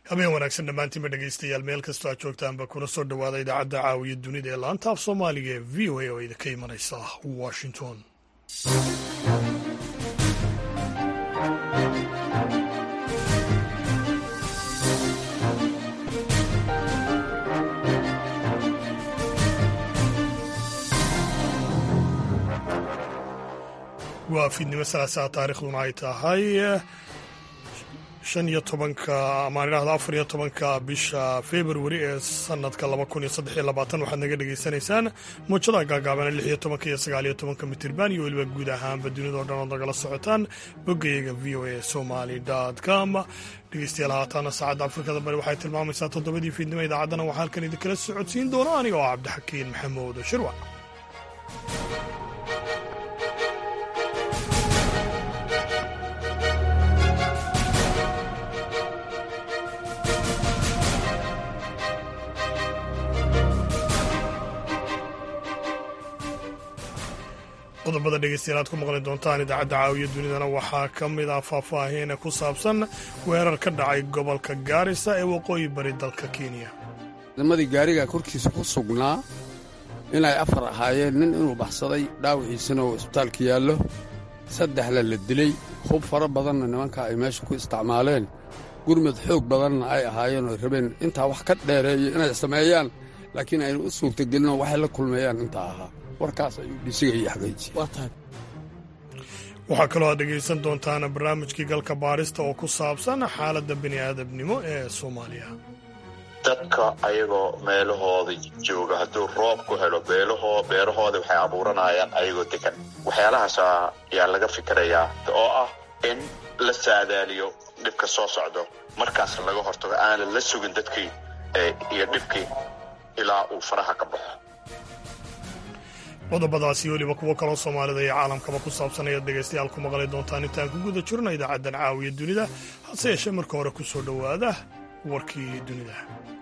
habeen wanaagsan dhammaantiinba dhegaystayaal meel kastoo aad joogtaanba kuna soo dhowaada idaacadda caawiya dunida ee laanta af soomaaliga ee v o a oo idinka imanaysa washington. waa fiidnimo salaasaa taarikhduna ay tahay 14 bisha februari ee sanadka 2023 waxaad naga dhegaysanaysaan muujada gaagaaban 16 iyo 19 mitirban iyo weliba guud ahaanba dunidao dhan ood nagala socotaan boggayaga v o a somali.com. dhegeystayaal haataana saacadda afrikada bari waxay tilmaamaysaa 7 fiidnimo idaacaddana waxaa halkan idinkala socodsiin doona aniga oo cabdixakiin maxamuud shirwac. qodobada dhegeystayaal aad ku maqli doontaan idaacadda caawiya dunidana waxaa ka mid ah faahfaahin ku saabsan weerar ka dhacay gobolka gaarisa ee waqooyi bari dalka kenya. nimadii gaariga korkiisa ku sugnaa inay 4 ahaayeen, nin inuu baxsaday dhaawiciisana uu isbitaalka yaallo, 3 la dilay, hub fara badanna nimanka ay meesha ku isticmaaleen, gurmad xoog badanna ay ahaayeen oo rabeen intaa wax ka dheereeyo inay sameeyaan, laakiin aynu u suurtagelinoo waxay la kulmeeyaan intaa ahaa. warkaas ayuu dhisigaya xaqiiji. waxaa kaloo aad dhegaysan doontaan barnaamijkii galka baarista oo ku saabsan xaaladda bini'aadamnimo ee soomaaliya. dadka ayagoo meelahooda jooga hadduu roob ku helo beerahooda waxay abuuranayaan ayagoo degan. waxyaalahaas ayaa laga fikirayaa oo ah in la saadaaliyo dhibka soo socdo, markaas laga hortago aanan la sugin dadkii iyo dhibkii ilaa uu faraha ka baxo. qodobadaasi weliba kuwo kaloo soomaalida iyo caalamkaba ku saabsan ayaad dhegaystayaal ku maqli doontaan intaan ku guda jirno idaacaddan caawiya dunida. hase yeeshee marka hore ku soo dhowaada warkii dunida.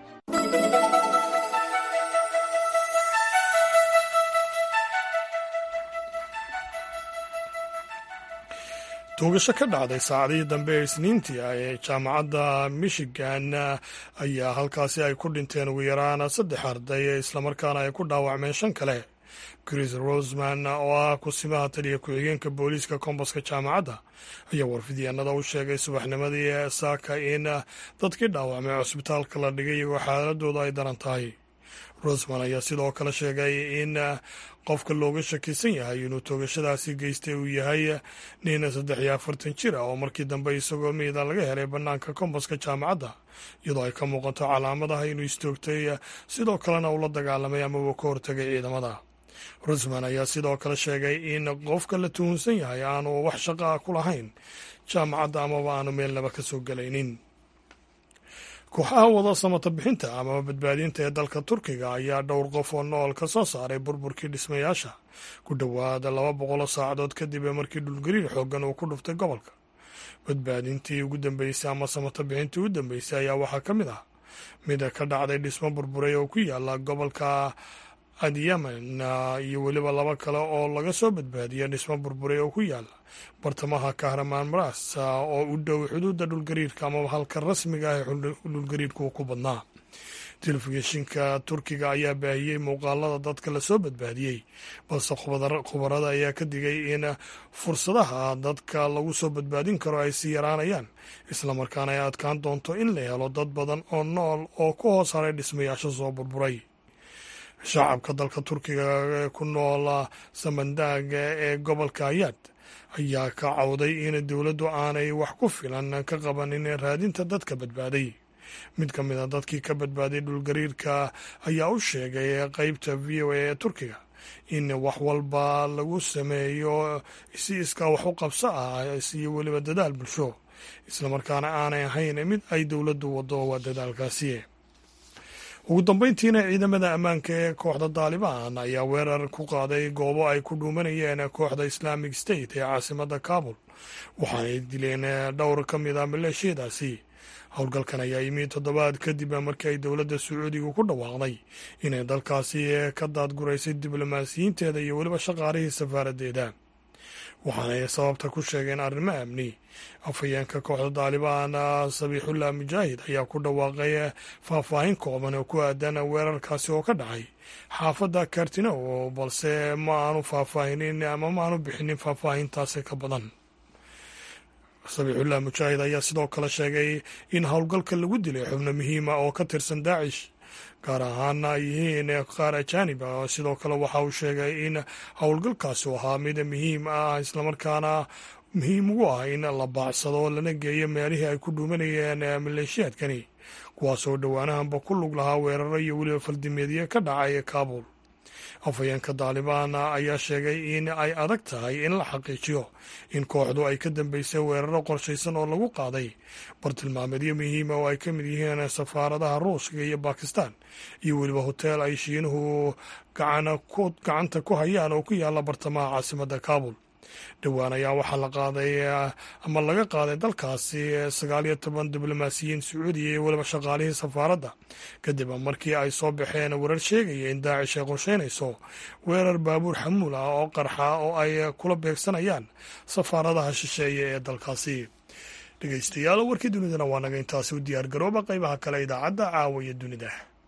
tuugasho ka dhacday saacadihii dambe ee isniintii ah ee jaamacadda michigan ayaa halkaasi ay ku dhinteen ugu yaraan 3 arday islamarkaana ay ku dhaawacmeen 5 kale. chris rosman oo ah kusimaha taliya ku-xigeenka booliiska kombaska jaamacadda ayaa warfidyaanada u sheegay subaxnimadii saaka in dadkii dhaawacmay cusbitaalka la dhigay iyagoo xaaladooda ay daran tahay. rosman ayaa sidoo kale sheegay in qofka looga shakisan yahay inuu toogashadaasi geystay uu yahay nin 43 jir ah oo markii dambe isagoo miida laga helay bannaanka kombaska jaamacadda, iyadoo ay ka muuqato calaamadaha inuu istoogtay sidoo kalena uu la dagaalamay ama uu ka hortagay ciidamada. rosman ayaa sidoo kale sheegay in qofka la tuhunsan yahay aanu wax shaqo ah ku lahayn jaamacadda amaba aanu meelnaba ka soo gelaynin. kooxaha wada samata bixinta amaba badbaadinta ee dalka turkiga ayaa dhowr qof oo nool ka soo saaray burburkii dhismayaasha ku dhowaada 200 saacadood kadib markii dhulgariir xooggan uu ku dhuftay gobolka. badbaadintii ugu dambeysay ama samata bixintii ugu dambeysay ayaa waxaa ka mid ah mid ka dhacday dhismo burburay oo ku yaala gobolka adyaman iyo weliba 2 kale oo laga soo badbaadiyay dhismo burburay oo ku yaala bartamaha kahramanmaras oo u dhow xuduudda dhulgariirka amaba halka rasmiga ah ee dhulgariirku ku badnaa. telefishinka turkiga ayaa baahiyey muuqaalada dadka lasoo badbaadiyey, balse khubarada ayaa ka digay in fursadaha dadka lagu soo badbaadin karo ay sii yaraanayaan, islamarkaana ay adkaan doonto in la helo dad badan oo nool oo ku hoos haray dhismayaasha soo burburay. shacabka dalka turkiga ee ku nool samandaag ee gobolka ayaad ayaa ka cawday in dowladdu aanay wax ku filan ka qabanin raadinta dadka badbaaday. mid ka mid a dadkii ka badbaaday dhulgariirka ayaa u sheegay qaybta v o a ee turkiga in wax walba lagu sameeyo si iskaa wax u qabso ah iyo weliba dadaal bulsho, islamarkaana aanay ahayn mid ay dowladdu waddo waa dadaalkaasi. ugu dambeyntiina ciidamada ammaanka ee kooxda daalibaan ayaa weerar ku qaaday goobo ay ku dhuumanayeen kooxda islamic state ee caasimadda kabul, waxaanay dileen dhowr ka mid a maleeshiyadaasi. howlgalkan ayaa yimi 7 kadib markii ay dowladda sacuudiga ku dhawaaqday inay dalkaasi ka daadguraysay diblomaasiyiinteeda iyo weliba shaqaalihii safaaraddeeda. waxaanay sababta ku sheegeen arrimo amni. afhayeenka kooxda daalibaan sabiixullah mujaahid ayaa ku dhawaaqay faahfaahin kooban oo ku aadan weerarkaasi oo ka dhacay xaafadda kartinow balse ma aanu faahfaahinin ama ma aanu bixinin faahfaahintaasi ka badan. sabiixullah mujaahid ayaa sidoo kale sheegay in howlgalka lagu dilay xubno muhiima oo ka tirsan daacish, gaar ahaana ay yihiin qaar ajaanib ah. sidoo kale waxa uu sheegay in howlgalkaasi u ahaa mid muhiim ah islamarkaana muhiim ugu ah in la baacsado lana geeyo meelihii ay ku dhuumanayeen maleeshiyaadkani, kuwaasoo dhowaanahanba ku lug lahaa weeraro iyo weliba faldimeedyo ka dhacay kaabul. afhayeenka daalibaan ayaa sheegay in ay adag tahay in la xaqiijiyo in kooxdu ay ka dambeysay weeraro qorshaysan oo lagu qaaday bartilmaameedyo muhiima oo ay ka mid yihiin safaaradaha ruushka iyo bakistan iyo weliba hoteel ay shiinuhu gacanta ku hayaan oo ku yaala bartamaha caasimadda kaabul. dhowaan ayaa waxaa la qaaday ama laga qaaday dalkaasi 19 diblomaasiyiin sacuudiya iyo weliba shaqaalihii safaaradda kadib markii ay soo baxeen warar sheegaya in daacish ay qorsheynayso weerar baabuur xamuul ah oo qarxa oo ay kula beegsanayaan safaaradaha shisheeye ee dalkaasi. dhegeystayaal warkii dunidana waa naga intaasi u diyaar garooba qaybaha kale idaacadda caawa iyo dunida.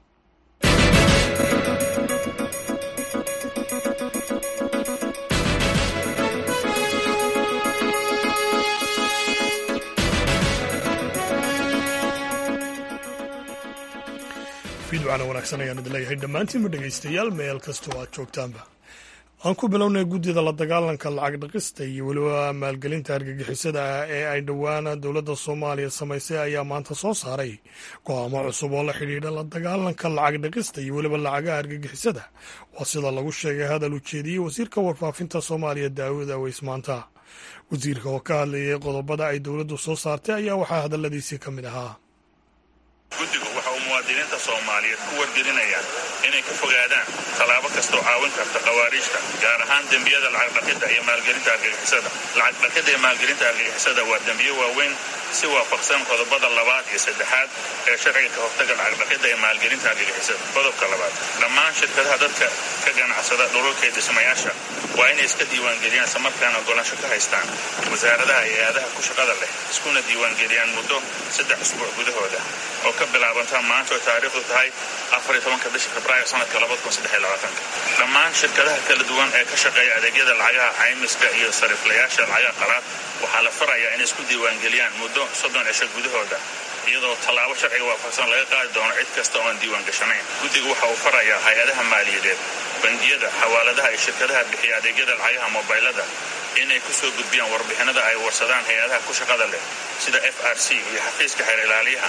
fiidwacana wanaagsan ayaan idin leeyahay dhammaantiinba dhegaystayaal meel kastoo aad joogtaanba. aan ku bilownay guddida la dagaalanka lacag dhaqista iyo weliba maalgelinta argagixisada ee ay dhowaan dowladda soomaaliya samaysay ayaa maanta soo saaray go'aamo cusub oo la xidhiidha la dagaalanka lacag dhaqista iyo weliba lacagaha argagixisada. waa sida lagu sheegay hadal ujeediyey wasiirka warfaafinta soomaaliya daawud aweys maanta. wasiirka oo ka hadlayay qodobada ay dowladdu soo saartay ayaa waxaa hadalladiisii ka mid ahaa: guddigu waxa uu muwaadiniinta soomaaliyeed ku wargelinaya inay ka fogaadaan tallaabo kastoo caawin karta khawaariijta, gaar ahaan dembiyada lacagdhaqidda iyo maalgelinta argagixisada. lacagdhaqidda iyo maalgelinta argagixisada waa dembiyo waaweyn si waafaqsan qodobada 2 iyo 3 ee sharciga ka hortaga lacagdhaqidda iyo maalgelinta argagixisada. qodobka 2, dhammaan shirkadaha dadka ka ganacsada dhulalka iyo dhismayaasha waa inay iska diiwaangeliyaan islamarkaana ogolaansho ka haystaan wasaaradaha iyo hay-adaha ku shaqada leh, iskuna diiwaangeliyaan muddo 3 usbuuc gudahooda oo ka bilaabanta maanta oo taariikhdu tahay 14 bisha Febraayo sanadka 2023. dhammaan shirkadaha kala duwan ee ka shaqeeya adeegyada lacagaha caymiska iyo sariflayaasha lacagaha qalaad waxaa la farayaa inay isku diiwaangeliyaan muddo 30 cisho gudahooda, iyadoo tallaabo sharciga waafaqsan laga qaadi doono cid kasta oo aan diiwaan gashanayn. guddigu waxa uu farayaa hay-adaha maaliyadeed, bangiyada, xawaaladaha iyo shirkadaha bixiya adeegyada lacagaha mobaylada inay ku soo gudbiyaan warbixinada ay warsadaan hay-adaha ku shaqada leh sida FRC iyo xafiiska xeer ilaaliyaha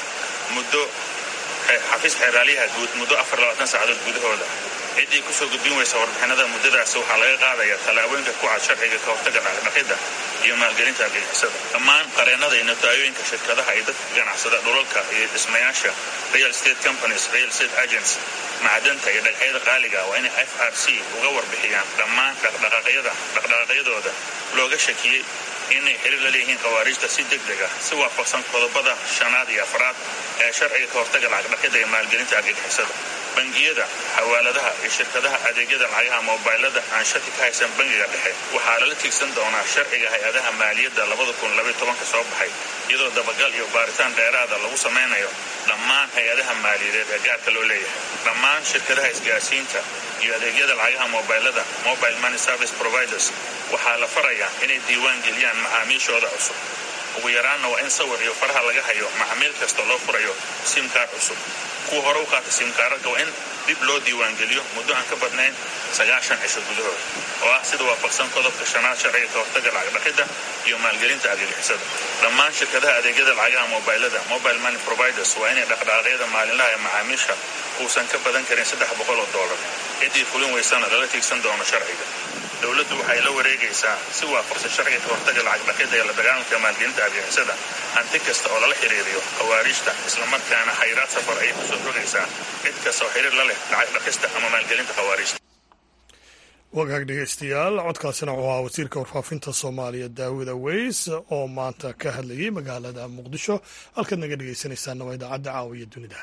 guud muddo 24 saacadood gudahooda. ciddii ku soo gudbin weysa warbixinada muddadaasi waxaa laga qaadayaa tallaabooyinka ku cad sharciga ka hortaga lacagdhaqidda iyo maalgelinta argagixisada. dhammaan qareennada iyo notaayoyinka shirkadaha iyo dadka ganacsada dhulalka iyo dhismayaasha, real estate companies, real estate agents, macdanta iyo dhagxyada qaaliga waa inay FRC uga warbixiyaan dhammaan dhaqdhaqaaqyadooda looga shakiyey inay xiriir la leeyihiin khawaariijta si degdeg ah, si waafaqsan qodobada 5 iyo 4 ee sharciga ka hortaga lacagdhaqidda iyo maalgelinta argagixisada. bangiyada, xawaaladaha iyo shirkadaha adeegyada lacagaha mobaylada aan shaki ka haysan bangiga dhexe waxaa lala tiigsan doonaa sharciga hay-adaha maaliyadda 2012 soo baxay, iyadoo dabagal iyo baaritaan dheeraada lagu samaynayo dhammaan hay-adaha maaliyadeed ee gaarka loo leeyahay. dhammaan shirkadaha isgaarsiinta iyo adeegyada lacagaha mobaylada, mobile money service providers, waxaa la farayaa inay diiwaan geliyaan macaamiishooda cusub. ugu yaraanna waa in sawir iyo faraha laga hayo macaamiil kasta loo furayo simkaar cusub. kuwa hore u qaata simkaararka waa in dib loo diiwaangeliyo muddo aan ka badnayn 90 cisho gudahood, oo ah sida waafaqsan qodobka 5 sharciga ka hortaga lacagdhaqidda iyo maalgelinta argagixisada. dhammaan shirkadaha adeegyada lacagaha mobaylada, mobile money providers, waa inay dhaqdhaqaaqyada maalinlaha ee macaamiisha uusan ka badan karin $300. ciddii fulin weysana lala tiigsan doono sharciga. dowladdu waxay la wareegaysaa si waafaqsan sharciga ka hortaga lacagdhaqidda iyo la dagaalanka maalgelinta argagixisada hanti kasta oo lala xiriiriyo khawaariijta, islamarkaana xayiraad safar ayay kusoo rogaysaa cid kasta oo xiriir la leh lacagdhaqista ama maalgelinta khawaariijta. wagaag dhegeystayaal, codkaasina wuxuu ahaa wasiirka warfaafinta soomaaliya daawud aweys oo maanta ka hadlayay magaalada muqdisho. halkaad naga dhegeysanaysaana waa idaacadda caawiya dunida.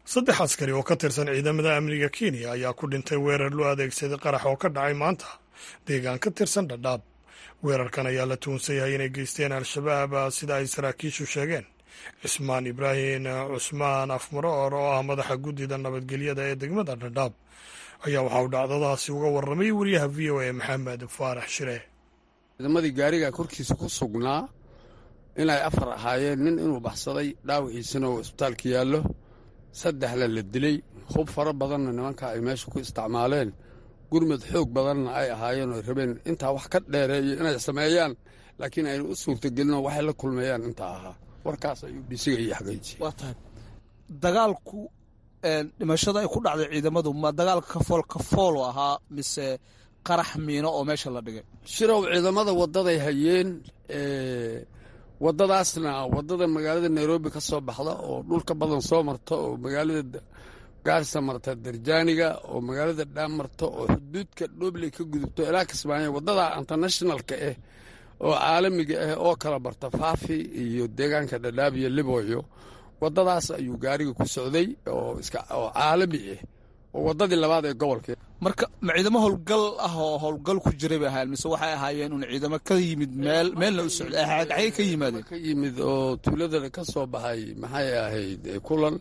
saddex askari oo ka tirsan ciidamada amniga kenya ayaa ku dhintay weerar loo adeegsaday qarax oo ka dhacay maanta deegaan ka tirsan dhadhaab. weerarkan ayaa la tuhunsan yahay inay geysteen al-shabaab sida ay saraakiishu sheegeen. cismaan ibraahim cusmaan afmaroor oo ah madaxa guddida nabadgelyada ee degmada dhadhaab ayaa waxa uu dhacdadaasi uga warramay wariyaha v o a maxamed faarax shire. ciidamadii gaariga korkiisa ku sugnaa inay afar ahaayeen, nin inuu baxsaday dhaawiciisana uu isbitaalka yaallo, saddexna la dilay. hub fara badanna nimanka ay meesha ku isticmaaleen, gurmad xoog badanna ay ahaayeen oo rabeen intaa wax ka dheereeyo inay sameeyaan, laakiin ayna u suurtagelinoo waxay la kulmeeyaan intaa ahaa. warkaas ayuu dhisiga iyo xaqiijiye. waa tahay dagaalku dhimashada ay ku dhacday ciidamadu ma dagaalka kafoolu ahaa mise qarax miino oo meesha la dhigay? shirow, ciidamada waddaday hayeen. waddadaasna waddada magaalada nairobi ka soo baxda oo dhulka badan soo marta oo magaalada gaarisa marta darjaaniga oo magaalada dhaam marta oo xuduudka dhobley ka gudubto ilaa kismaayo, waddada internationalka ah oo caalamiga ah oo kala barta faafi iyo deegaanka dhadhaab iyo libooyo. waddadaas ayuu gaariga ku socday oo caalami ah oo waddadii labaad ee gobolka. marka ma ciidamo howlgal ah oo howlgal ku jiray bay ahaayeen mise waxay ahaayeen un ciidamo ka yimid meelna u socday? xagee ka yimaadeen? ka yimid oo tuuladana ka soo baxay maxay ahayd kulan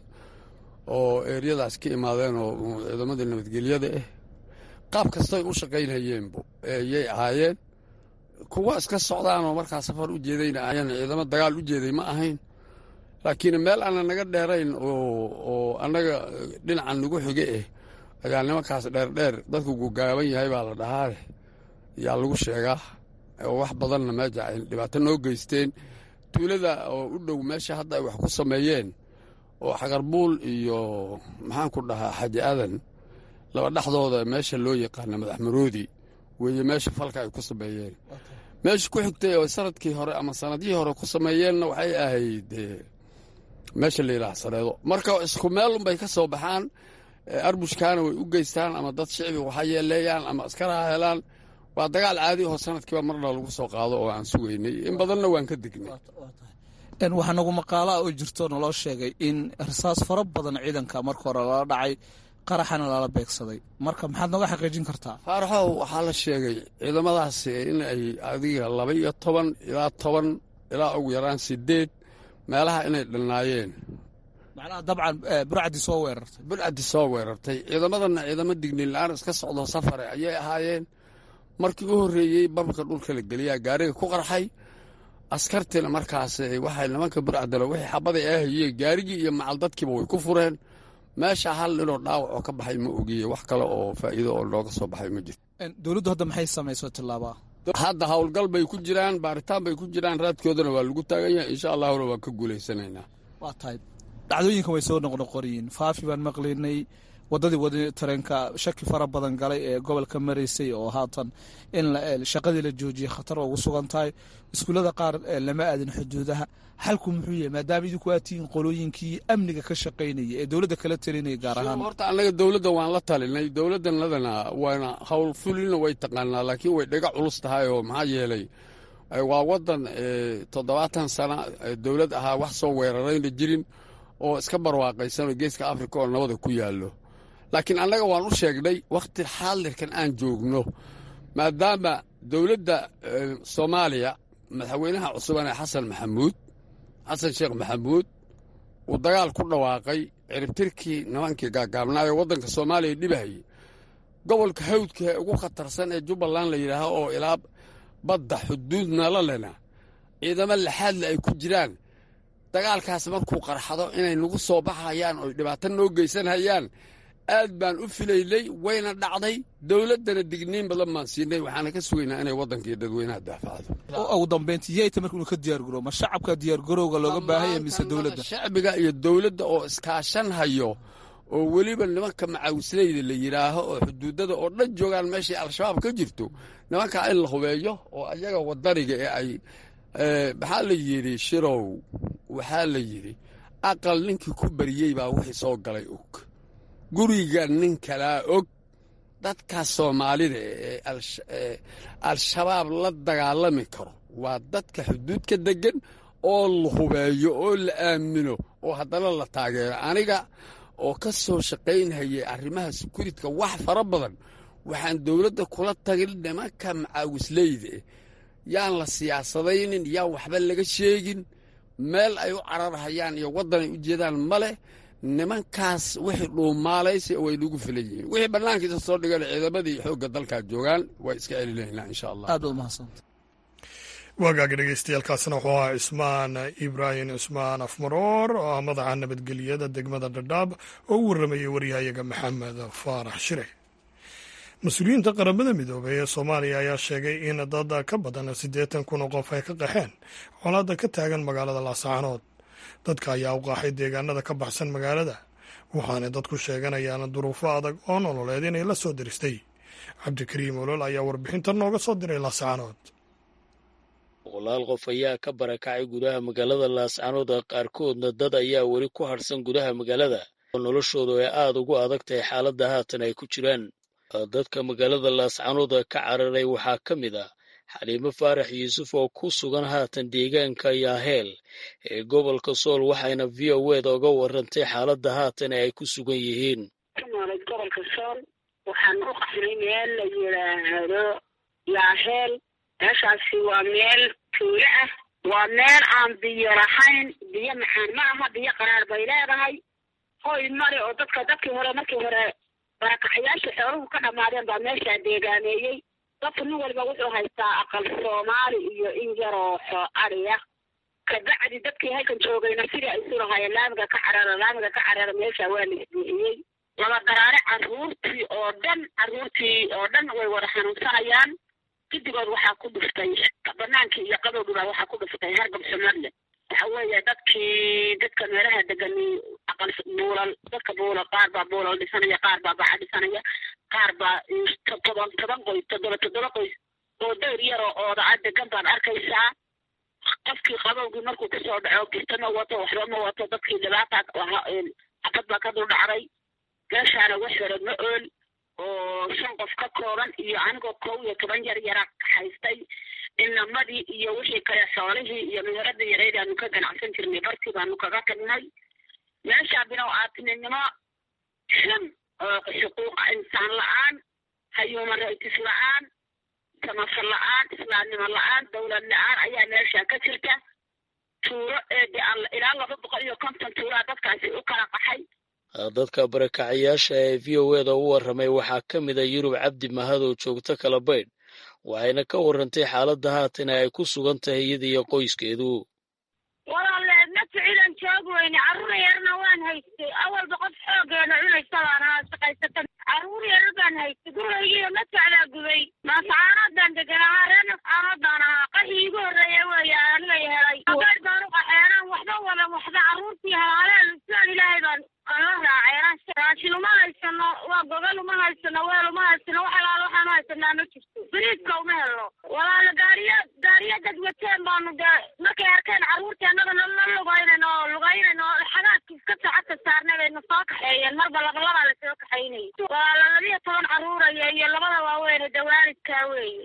oo eeryadaas ka imaadeen oo ciidamadii nabadgelyada ah. qaab kastay u shaqaynayeenbu yay ahaayeen. kuwa iska socdaanoo markaa safar u jeedayna ayaan ciidamo dagaal u jeeday ma ahayn, laakiin meel aanan naga dheerayn oo annaga dhinacan nagu xige ayaa nimankaas dheerdheer dadku gugaaban yahay baa la dhahaa yaa lagu sheegaa oo wax badanna meesha ay dhibaato noo geysteen. tuulada oo u dhow meesha hadda ay wax ku sameeyeen oo xagarbuul iyo maxaan ku dhahaa xaji aadan laba dhexdooda meesha loo yaqaana madax maroodi weeye meesha falka ay ku sameeyeen. meesha ku xigtay oo sanadkii hore ama sanadihii hore ku sameeyeenna waxay ahayd meesha la yidhaha sareedo. marka isku meelunbay ka soo baxaan, arbushkaana way u geystaan ama dad shicbi waxa yeeleeyaan ama askaraha helaan. waa dagaal caadi oo sanadkiiba marna lagu soo qaado oo aan sugaynay, in badanna waan ka degnay. waxaa nagu maqaalaa oo jirto naloo sheegay in rasaas fara badan ciidanka marka hore lala dhacay, qaraxana lala beegsaday. marka maxaad nooga xaqiijin kartaa? faaraxow, waxaa la sheegay ciidamadaas in ay adiga 12 ilaa 10 ilaa ugu yaraan 8 meelaha inay dhannaayeen. macnaha dabcan burcadii soo weerartay. ciidamadana ciidamo digniin la-aan iska socdo safare ayay ahaayeen. markii u horreeyey babka dhulka la geliyaa gaariga ku qarxay. askartiina markaas waxay nimanka burcadalo wixii xabaday ahayeen gaarigii iyo macal dadkiiba way ku fureen. meesha hal inoo dhaawac oo ka baxay ma ogiye, wax kale oo faa'iido oo looga soo baxay ma jirto. dowladdu hadda maxay samayso tillaabaa? hadda howlgal bay ku jiraan, baaritaan bay ku jiraan, raadkoodana waa lagu taagan yahay. insha allahuna waan ka guulaysanaynaa. waa tahay dhacdooyinkan way soo noqnoqoriyiin. faafi baan maqlaynay, waddadii tareenka shaki fara badan galay ee gobolka maraysay oo haatan in shaqadii la joojiyey khatar ugu sugan tahay. iskuullada qaar lama aadin xuduudaha. xalku muxuu yahay maadaama idinku aad tihiin qolooyinkii amniga ka shaqaynaya ee dowladda kala talinaya gaar ahaan? horta annaga dowladda waan la talinay. dowladdanadana waana hawl fulina way taqaanaa, laakiin way dhaga culus tahay oo maxaa yeelay waa waddan 70 sana dowlad ahaa, wax soo weerarayna jirin oo iska barwaaqaysanoo geeska afrika oo nabada ku yaallo. laakiin annaga waan u sheegnay wakhti xaadirkan aan joogno, maadaama dowladda soomaaliya madaxweynaha cusubane xasan sheekh maxamuud uu dagaal ku dhawaaqay ciribtirkii nimankii gaagaabnaayo waddanka soomaaliya dhibahayay. gobolka hawdka ee ugu khatarsan ee jubbaland la yidhaaho oo ilaa badda xuduudna la lena ciidamo laxaadle ay ku jiraan. dagaalkaas markuu qarxado inay nagu soo baxayaan oo dhibaato noo geysanhayaan aad baan u filaynay, wayna dhacday. dowladdana digniin badan baan siinay, waxaana ka sugaynaa inay waddankii dadweynaha daafacdo. ugu dambayntii yayta marka inuu ka diyaargaroobo ma shacabka diyaargarowga looga baahanya mise dowladda? shacbiga iyo dowladda oo iskaashan hayo, oo weliba nimanka macawislayda la yidhaaho oo xuduudada oo dhan joogaan meeshay al-shabaab ka jirto, nimankaa in la hubeeyo oo ayaga wadaniga ee ay maxaa la yidhi shirow, waxaa la yidhi aqal ninkii ku bariyey baa wixii soo galay og, guriga nin kalaa og. dadka soomaalida ee al-shabaab la dagaalami karo waa dadka xuduudka deggan oo la hubeeyo oo la aamino oo haddana la taageero. aniga oo ka soo shaqaynhayay arrimaha sekuuritka wax fara badan waxaan dowladda kula tagin nimanka macaawisleyda yaan la siyaasadaynin yaan waxba laga sheegin meel ay u cararhayaan iyo waddan ay u jeedaan ma leh nimankaas wixii dhuumaalaysa way nagu filan yihiin wixii bannaankiisa soo dhigan ciidamadii xoogga dalkaa joogaan way iska celinaynaa insha allah aad baad umahadsanta waagaaga dhegeystayaaalkaasina wuxuu ahaa cismaan ibraahim cismaan afmaroor oo ah madaxa nabadgelyada degmada dhadhaab oo u warramayay waryahayaga maxamed faarax shire mas-uuliyiinta qaramada midoobay ee soomaaliya ayaa sheegay in dad ka badan 80 kun oo qof ay ka qaxeen colaadda ka taagan magaalada laascaanood dadka ayaa u qaaxay deegaanada ka baxsan magaalada waxaanay dadku sheeganayaan duruufo adag oo nololeed inay la soo diristay cabdikariim olol ayaa warbixintan nooga soo diray laascaanood boqolaal qof ayaa ka barakacay gudaha magaalada laascaanood qaarkoodna dad ayaa weli ku harsan gudaha magaalada oo noloshoodu ay aad ugu adag tahay xaaladda haatan ay ku jiraan dadka magaalada laascaanood ka cararay waxaa ka mid ah xaliimo faarax yuusuf oo ku sugan haatan deegaanka yaaheel ee gobolka sool waxayna v o eda uga warantay xaaladda haatan ay ku sugan yihiin gobolka sool waxaan u qaxnay meel la yidhaahdo yaaheel meeshaasi waa meel tuulo ah waa meel aan biyo lahayn biyo macaan ma aha biyo qaraar bay leedahay hoy mari oo dadkii hore markii hore barakacayaasha xooluhu ka dhammaadeen baa meeshaa deegaameeyey dadka nin walba wuxuu haystaa aqal soomaali iyo in yaroo ariya kabacdi dadkii halkan joogayna sidii ay isu lahaayeen laamiga ka carara meesha waa la isbuuxiyey laba daraare carruurtii oo dhan way wada xanuunsanayaan gidigood waxaa ku dhuftay banaankii iyo qabowgiibaa waxaa ku dhuftay hargab xumadle waxa weeye dadka meelaha degan aqal buulal dadka buulal qaar baa buulal dhisanaya qaar baa baca dhisanaya qaar baa toban qoys toddoba qoys oo dayr yaroo oodaa degan baad arkaysaa qofkii qabowgii markuu kusoo dhaco girta ma wato waxba ma wato dadkii dhibaata xabad baa ka dul dhacday meeshaana wax hore ma ool oo 5 qof ka kooban iyo anigoo 11 yar haystay inamadii iyo wixii kale xoolihii iyo meheradii yareed aanu ka ganacsan jirnay bartii baanu kaga tagnay meesha binow aadnimo xuquuq insaan la'aan human rights la'aan samafal la'aan islaamnimo la'aan dowlad la'aan ayaa meesha ka jirta tuuro ilaa 250 tuuraa dadkaasi u kala qaxay dadka barakacayaasha ee v o eda u warramay waxaa ka mid a yurub cabdi mahad oo joogto kala baydh waxayna ka warrantay xaaladda haatan ay ku sugan tahay iyada iyo qoyskeedu walaale ma ficilan joog weyne carruur yarna waan haystay awalba qof xoogeena cunaysa baan ahaa shaqaysata carruur yar baan haystay gurigaygiiyo ma socdaa gubay maasacaanoodaan deganahaa reer nascaanoodaan ahaa qaxii igu horreeya weeye anigay helay abeer baan u qaxeenaan waxba wadan waxba carruurtii halaaleen islaan ilaahay baan la raaceen raashin uma haysano waa gogol uma haysano weel uma haysano wax alaal waxaanu haysanaa ma jirto biriidka uma helno walaala gaariya dad wateen baanu dee markay arkeen carruurtii annaga la lugaynayno xagaadka iska saacadka saarnay bayna soo kaxeeyeen marba labalabaa lasoo kaxaynayay walaala 12 carruuraya iyo labada waaweyn dee waalidkaa weeye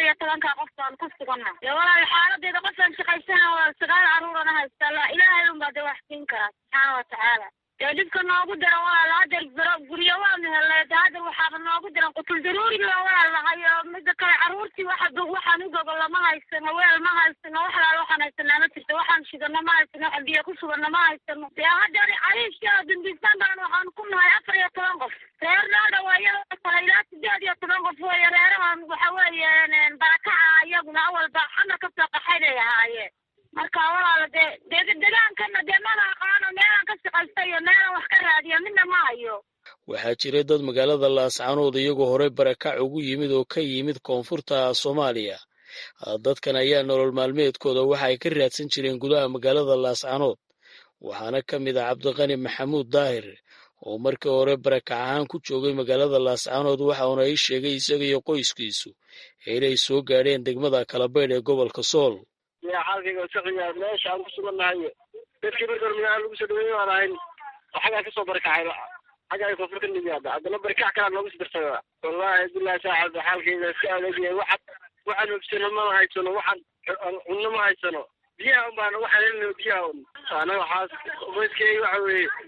14 qof baan ku sugana dee walaala xaaladeeda qofaan shaqaysana waa 9 carruurana haystaa ilaahay unbaa dee wax siin karaa subxaana watacaala dibka noogu dira walaala hadeer guryo waanu helnay hadeer waxaaba noogu diran qutul daruuriga walaal lahay oo mida kale carruurtii waxaan u gogo lama haysano weel ma haysano wax alaal waxaan haysanaa ma jirto waxaan shidano ma haysano waxaan biyo ku sugano ma haysano dee hadeer cariishka dambisaan baan waxaan ku nahay 14 qof reer noo dhawaayada tahay ilaa 18 qof weeye reerahan waxa weeye barakaca iyaguna awalba xamar ka soo qaxaynay ahaayeen marka walaala dee deegaankana dee mana aqaano meelaan ka shaqaysta iyo meelaan wax ka raadiya midna ma hayo waxaa jiray dad magaalada laascaanood iyagoo horey barakac ugu yimid oo ka yimid koonfurta soomaaliya dadkan ayaa nolol maalmeedkooda waxa ay ka raadsan jireen gudaha magaalada laascaanood waxaana ka mid ah cabdiqani maxamuud daahir oo markii hore barakac ahaan ku joogay magaalada laascaanood waxa uuna ii sheegay isaga iyo qoyskiisu inay soo gaadheen degmada kalabaydh ee gobolka sool xaalkayga saxiya meesha aan ku sugannahay dadkii marka hore magaala lagu soo dhaweeyey waan ahayn xaggaa ka soo barakacay xaggaa koonfur ka nimiyaada haddana barakac kalaa noogu sii darsada wallaahi billahi saaxib xaalkayga iska adeegyahay waxaan hubsano ma haysano waxaan cunno ma haysano biyaha un baan waxaan helino biyaha un anaga waxaas qoyskeyga waxa weeye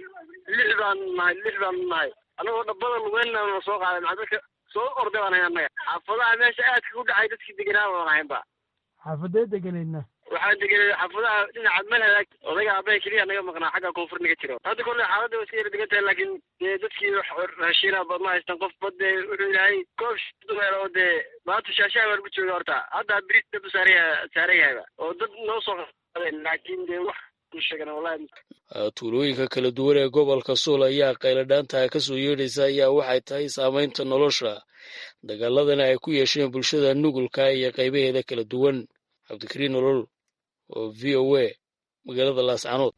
lix baan nahay anagoo dhabbada lugeynna soo qaaday maxaa dadka soo orday baan ahay annaga xaafadaha meesha aadka u dhacay dadkii deganaa baan ahaynba xaafadee deganayna waxaan deganay xaafadaha dhinaca malhalaag odayga aabbaha keliya naga maqnaa xagga koonfur naga jiro hadda kolle xaaladda way iska yara degan tahay laakiin dee dadkii raashiina ma haystaan qof badde wuxuu ilaahay koob oo dee maanta shaashaha baa lagu jooga horta hadda bris dad u saaran yahayba oo dad noo soo qadeen laakiin dee wax tuulooyinka kala duwan ee gobolka Sool ayaa qayladhaanta ka soo yeedhaysa ayaa waxay tahay saamaynta nolosha dagaaladana ay ku yeesheen bulshada nugulka iyo qaybaheeda kala duwan. Cabdikariin Nolol oo VOA magaalada Laascaanood.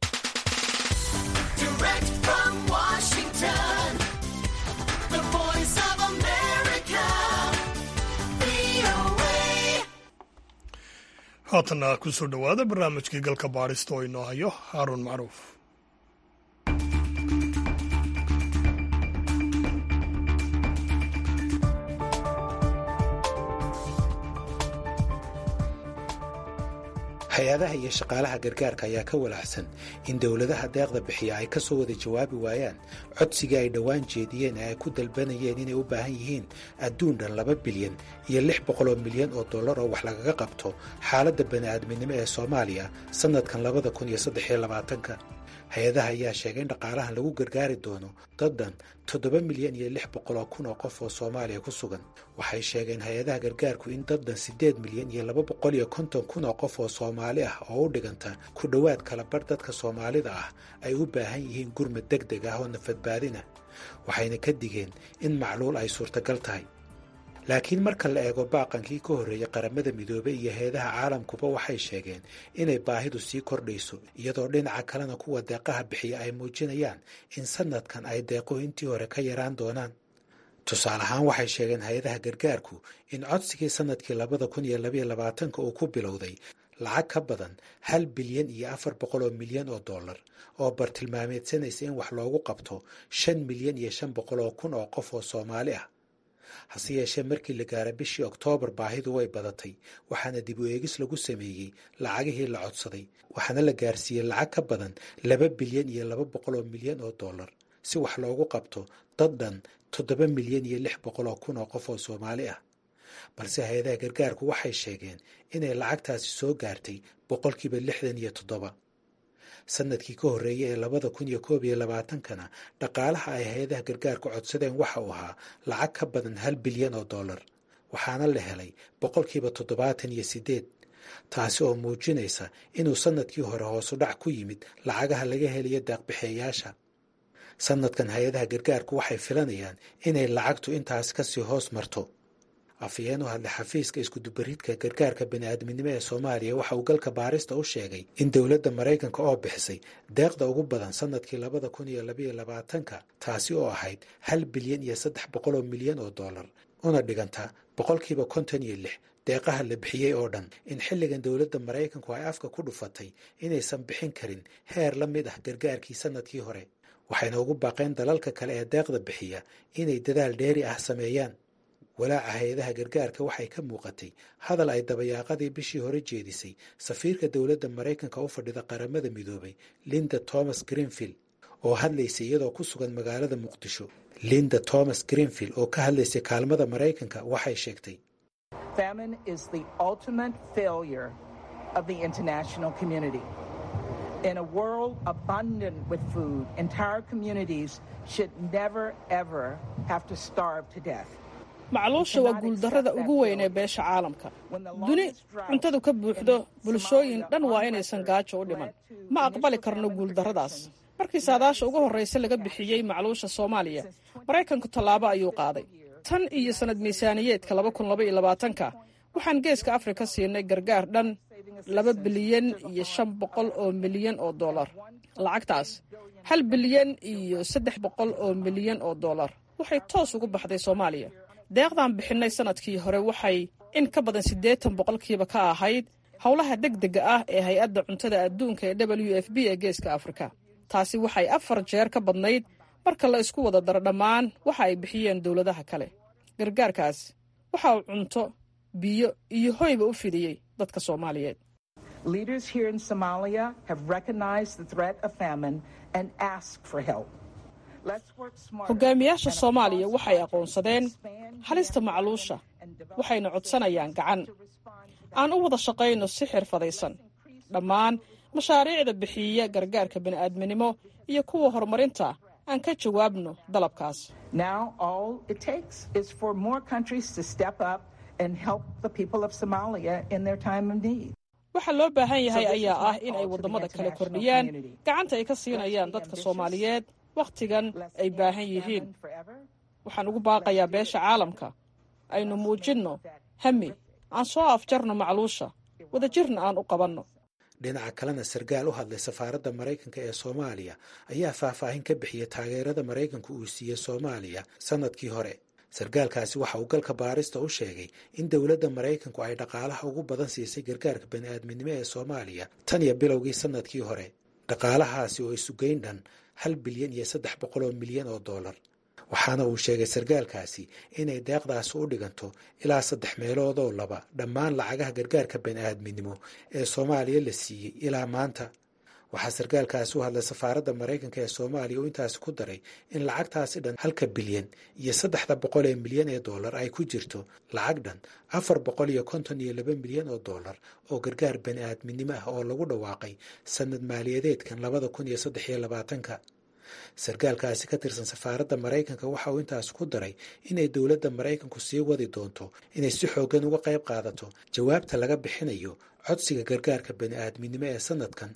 haatana ku soo dhowaada barnaamijkii galka baadhista oo inoo hayo Haaruun Macruuf. hay-adaha iyo shaqaalaha gargaarka ayaa ka walaacsan in dowladaha deeqda bixiya ay ka soo wada jawaabi waayaan codsigii ay dhowaan jeediyeen ee ay ku dalbanayeen inay u baahan yihiin adduun dhan 2 bilyan iyo 600 milyan oo dollar oo wax lagaga qabto xaaladda bani'aadminimo ee Soomaaliya sanadkan 2023. hay-adaha ayaa sheegay in dhaqaalahan lagu gargaari doono dad dhan 7 milyan iyo 600 kun oo qof oo Soomaaliya ku sugan. waxay sheegeen hay-adaha gargaarku in dad dhan 8 milyan iyo 250 kun oo qof oo Soomaali ah oo u dhiganta ku dhowaad kala bar dadka Soomaalida ah ay u baahan yihiin gurmad degdeg ah oo nafadbaadina. waxayna ka digeen in macluul ay suurtagal tahay. laakiin marka la eego baaqankii ka horreeyay qaramada midoobay iyo hay-adaha caalamkuba waxay sheegeen inay baahidu sii kordhayso iyadoo dhinaca kalena kuwa deeqaha bixiya ay muujinayaan in sanadkan ay deequhu intii hore ka yaraan doonaan. tusaale ahaan waxay sheegeen hay-adaha gargaarku in codsigii sanadkii 2022 uu ku bilowday lacag ka badan 1 bilyan iyo 400 milyan oo dollar oo bartilmaameedsanaysa in wax loogu qabto 5 milyan iyo 500 kun oo qof oo Soomaali ah. hase yeeshee markii la gaaray bishii Oktoobar baahidu way badatay waxaana dib u eegis lagu sameeyey lacagihii la codsaday waxaana la gaarsiiyey lacag ka badan 2 bilyan iyo 200 milyan oo dollar si wax loogu qabto dad dhan 7 milyan iyo 600 kun oo qof oo Soomaali ah. balse hay-adaha gargaarku waxay sheegeen inay lacagtaasi soo gaartay 67%. sanadkii ka horreeyay ee 2021kana dhaqaalaha ay hay-adaha gargaarku codsadeen waxa uu ahaa lacag ka badan 1 bilyan oo dollar waxaana la helay 78%. taasi oo muujinaysa inuu sanadkii hore hoosu dhac ku yimid lacagaha laga helayo deeq-bixiyayaasha. sanadkan hay-adaha gargaarku waxay filanayaan inay lacagtu intaas kasii hoos marto. afhayeen u hadlay xafiiska iskudubaridka gargaarka bani'aadminimo ee Soomaaliya waxa uu galka baarista u sheegay in dowladda Mareykanka oo bixisay deeqda ugu badan sanadkii 2022 taasi oo ahayd 1 bilyan iyo 300 milyan oo dollar una dhiganta 56% deeqaha la bixiyey oo dhan. in xilligan dowladda Mareykanku ay afka ku dhufatay inaysan bixin karin heer la mid ah gargaarkii sanadkii hore waxayna ugu baaqeen dalalka kale ee deeqda bixiya inay dadaal dheeri ah sameeyaan. walaaca hay-adaha gargaarka waxay ka muuqatay hadal ay dabayaaqadii bishii hore jeedisay safiirka dowladda Mareykanka u fadhida qaramada midoobay Linda Thomas Greenfield oo hadlaysay iyadoo ku sugan magaalada Muqdisho. Linda Thomas Greenfield oo ka hadlaysay kaalmada Mareykanka waxay sheegtay Famine is the ultimate failure of the international community. In a world abundant with food, entire communities should never ever have to starve to death. macluusha waa guuldarrada ugu weyn ee beesha caalamka. duni cuntadu ka buuxdo bulshooyin dhan waa inaysan gaajo u dhiman. ma aqbali karno guuldarradaas. markii saadaasha ugu horreysa laga bixiyey macluusha Soomaaliya Mareykanku tallaabo ayuu qaaday. tan iyo sanad miisaaniyeedka 2022 waxaan geeska Afrika siinay gargaar dhan 2 bilyan iyo 500 milyan oo dollar. lacagtaas 1 bilyan iyo 300 milyan oo dollar waxay toos ugu baxday Soomaaliya. deeqdan bixinay sanadkii hore waxay in ka badan 80% ka ahayd howlaha degdega ah ee hay-adda cuntada adduunka ee WFP ee geeska Afrika. taasi waxay 4 jeer ka badnayd marka la isku wada daro dhammaan waxa ay bixiyeen dowladaha kale. gargaarkaas waxa uu cunto, biyo iyo hoyba u fidiyey dadka Soomaaliyeed. Leaders here in Somalia have recognized the threat of famine and asked for help. hogaamiyaasha soomaaliya waxay aqoonsadeen halista macluusha waxayna codsanayaan gacan aan u wada shaqayno si xirfadaysan dhammaan mashaariicda bixiya gargaarka bini'aadminimo iyo kuwa horumarinta aan ka jawaabno dalabkaas waxa loo baahan yahay ayaa ah in ay waddamada kale kordhiyaan gacanta ay ka siinayaan dadka soomaaliyeed wakhtigan ay baahan yihiin waxaan ugu baaqayaa beesha caalamka aynu muujinno hami aan soo afjarno macluusha wadajirna aan u qabanno dhinaca kalena sarkaal u hadlay safaaradda maraykanka ee soomaaliya ayaa faahfaahin ka bixiyey taageerada maraykanku uu siiyey soomaaliya sannadkii hore sarkaalkaasi waxa uu galka baarista u sheegay in dowladda maraykanku ay dhaqaalaha ugu badan siisay gargaarka bani'aadminimo ee soomaaliya tan iyo bilowgii sannadkii hore dhaqaalahaasi oo isugeyn dhan 1,300 milyan oo dollar waxaana uu sheegay sarkaalkaasi inay deeqdaasi u dhiganto ilaa 3/2 dhammaan lacagaha gargaarka bani'aadminimo ee soomaaliya la siiyey ilaa maanta waxaa sarkaalkaasi u hadlay safaaradda maraykanka ee soomaaliya oo intaasi ku daray in lacagtaasi dhan 1 bilyan iyo 300 milyan ee dollar ay ku jirto lacag dhan 452 milyan oo dollar oo gargaar bani'aadminimo ah oo lagu dhawaaqay sanad maaliyadeedkan 2023 sarkaalkaasi ka tirsan safaaradda maraykanka waxa uu intaas ku daray inay dowladda maraykanku sii wadi doonto inay si xooggan uga qayb qaadato jawaabta laga bixinayo codsiga gargaarka bani'aadminimo ee sanadkan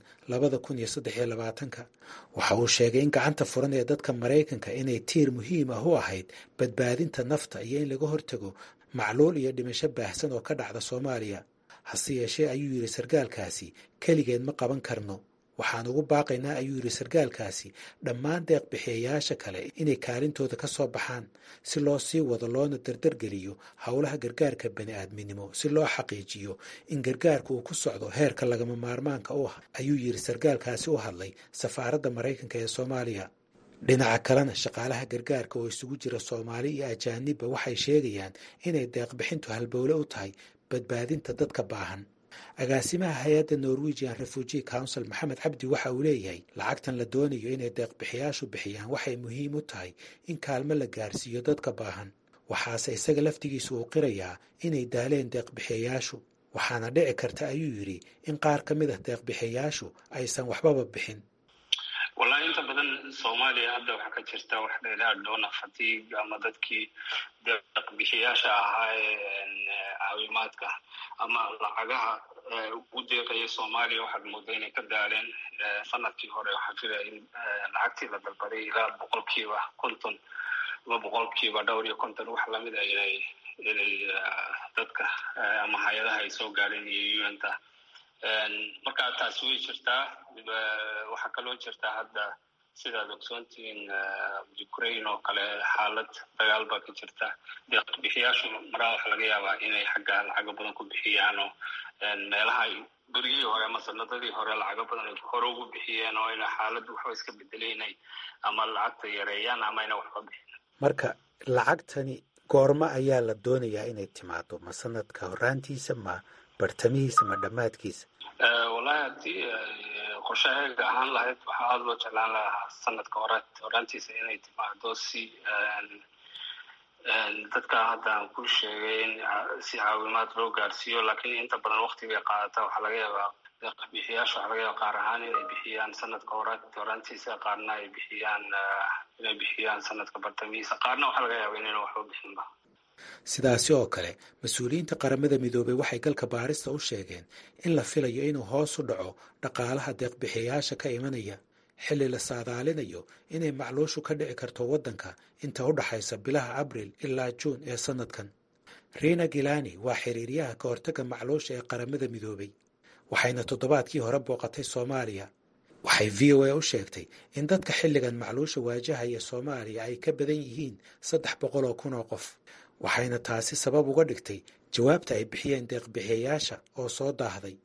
2023 waxa uu sheegay in gacanta furan ee dadka maraykanka inay tiir muhiim ah u ahayd badbaadinta nafta iyo in laga hortago macluul iyo dhimasho baahsan oo ka dhacda soomaaliya hase yeeshee ayuu yidhi sarkaalkaasi keligeed ma qaban karno waxaan ugu baaqaynaa ayuu yidhi sarkaalkaasi dhammaan deeqbixiyayaasha kale inay kaalintooda ka soo baxaan si loo sii wado loona dardargeliyo howlaha gargaarka bani'aadminimo si loo xaqiijiyo in gargaarka uu ku socdo heerka lagama maarmaanka u ah ayuu yidhi sarkaalkaasi u hadlay safaaradda maraykanka ee soomaaliya dhinaca kalena shaqaalaha gargaarka oo isugu jira soomaali iyo ajaanibba waxay sheegayaan inay deeqbixintu halbowle u tahay badbaadinta dadka baahan agaasimaha hay-adda norwegian refugee council maxamed cabdi waxa uu leeyahay lacagtan la doonayo inay deeqbixiyaashu bixiyaan waxay muhiim u tahay in kaalmo la gaarsiiyo dadka baahan waxaase isaga laftigiisu uu qirayaa inay daaleen deeqbixiyayaashu waxaana dhici karta ayuu yidhi in qaar ka mid ah deeqbixiyayaashu aysan waxbaba bixin wallahi inta badan soomaaliya hadda waxaa ka jirta wax dheeraad doona fatiig ama dadkii deeqbixiyaasha ahaa ee caawimaadka ama lacagaha u deeqaya soomaaliya waxaad moodaa inay ka daaleen sanadkii hore waxaa jira in lacagtii la dalbaday ilaa 50% ama 50% wax lamid ah inay dadka ama hay-adaha ay soo gaareen iyo UN-ta marka taasi way jirtaa waxaa kaloo jirtaa hadda sidaad ogsoontihiin Ukraine oo kale xaalad dagaal baa ka jirta deeqbixiyaashu maraa waxa laga yaabaa inay xagga lacago badan ku bixiyaan oo meelaha berigii hore ama sanadadii hore lacago badan ay hore ugu bixiyeen oo ina xaalad waxba iska bedelinay ama lacagta yareeyaan ama ina waxba bixin marka lacagtani goorma ayaa la doonayaa inay timaado ma sanadka horaantiisa ma bartamihiisa ma dhammaadkiisa wallahi haddii qorshaheega ahaan lahayd waxaa aada loo jeclaan lahaa sanadka horaantiisa inay timaado si dadka hadda aan ku sheegay in si caawimaad loo gaarsiiyo laakiin inta badan waqtigay qaadata waxaa laga yaabaa deeqbixiyaasha waxaa laga yaaba qaar ahaan inay bixiyaan sanadka horaantiisa qaarna ay bixiyaan sanadka bartamihiisa qaarna waxaa laga yaaba inayna waxba bixinba sidaasi oo kale mas-uuliyiinta qaramada midoobay waxay galka baarista u sheegeen in la filayo inuu hoos u dhaco dhaqaalaha deeqbixiyayaasha ka imanaya xilli la saadaalinayo inay macluushu ka dhici karto waddanka inta u dhaxaysa bilaha abriil ilaa juun ee sanadkan riina gilani waa xiriiryaha ka hortagga macluusha ee qaramada midoobay waxayna toddobaadkii hore booqatay soomaaliya waxay v o a u sheegtay in dadka xilligan macluusha waajahaya soomaaliya ay ka badan yihiin 300,000 oo qof waxayna taasi sabab uga dhigtay jawaabta ay bixiyeen deeqbixiyayaasha oo soo daahday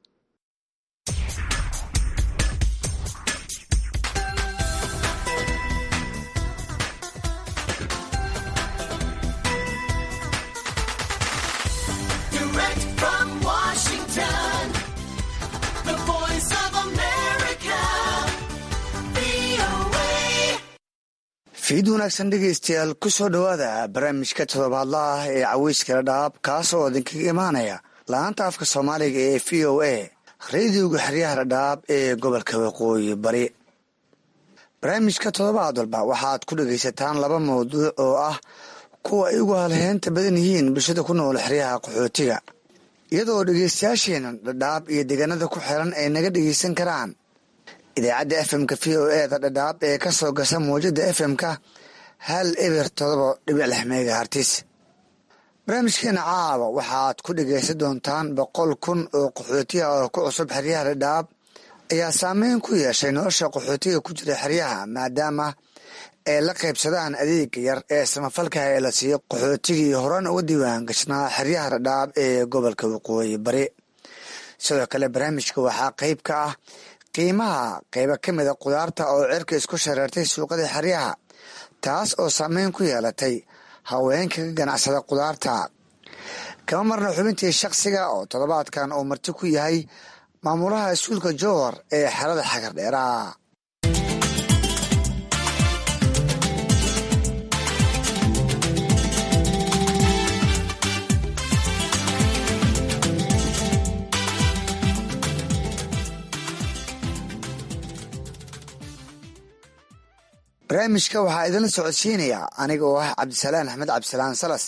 fiid wanaagsan dhegaystayaal ku soo dhowaada barnaamijka toddobaadlaha ah ee caweyska dhadhaab kaas oo idinkaga imaanaya la-aanta afka soomaaliga ee v o a rediyoga xeryaha dhadhaab ee gobolka waqooyi bari. barnaamijka toddobaad walba waxaad ku dhegaysataan 2 mawduuc oo ah kuwa ay ugu halheynta badan yihiin bulshada ku nool xeryaha qaxootiga, iyadoo dhegaystayaasheena dhadhaab iyo deegaanada ku xiran ay naga dhegaysan karaan idaacadda fm-ka v o e da dhadhaab ee ka soo gasha mawjada fm-ka 107.6 megahertis. barnaamijkeena caawa waxaad ku dhegaysan doontaan 100,000 oo qaxootiga oo ku cusub xeryaha dhadhaab ayaa saameyn ku yeeshay nolosha qaxootiga ku jira xeryaha, maadaama ay la qaybsadaan adeega yar ee samafalka ee la siiyo qaxootigii horan uga diiwaan gashnaa xeryaha dhadhaab ee gobolka waqooyi bari. sidoo kale barnaamijka waxaa qayb ka ah qiimaha qaybo ka mida qudaarta oo cirka isku shareertay suuqada xeryaha, taas oo saameyn ku yeelatay haweenka ka ganacsada qudaarta. kama marna xubintii shakhsiga oo toddobaadkan uu marti ku yahay maamulaha iskuulka jowhar ee xerada xagardheera. barnaamijka waxaa idinla socodsiinayaa aniga oo ah cabdisalaan axmed cabdisalaan salas.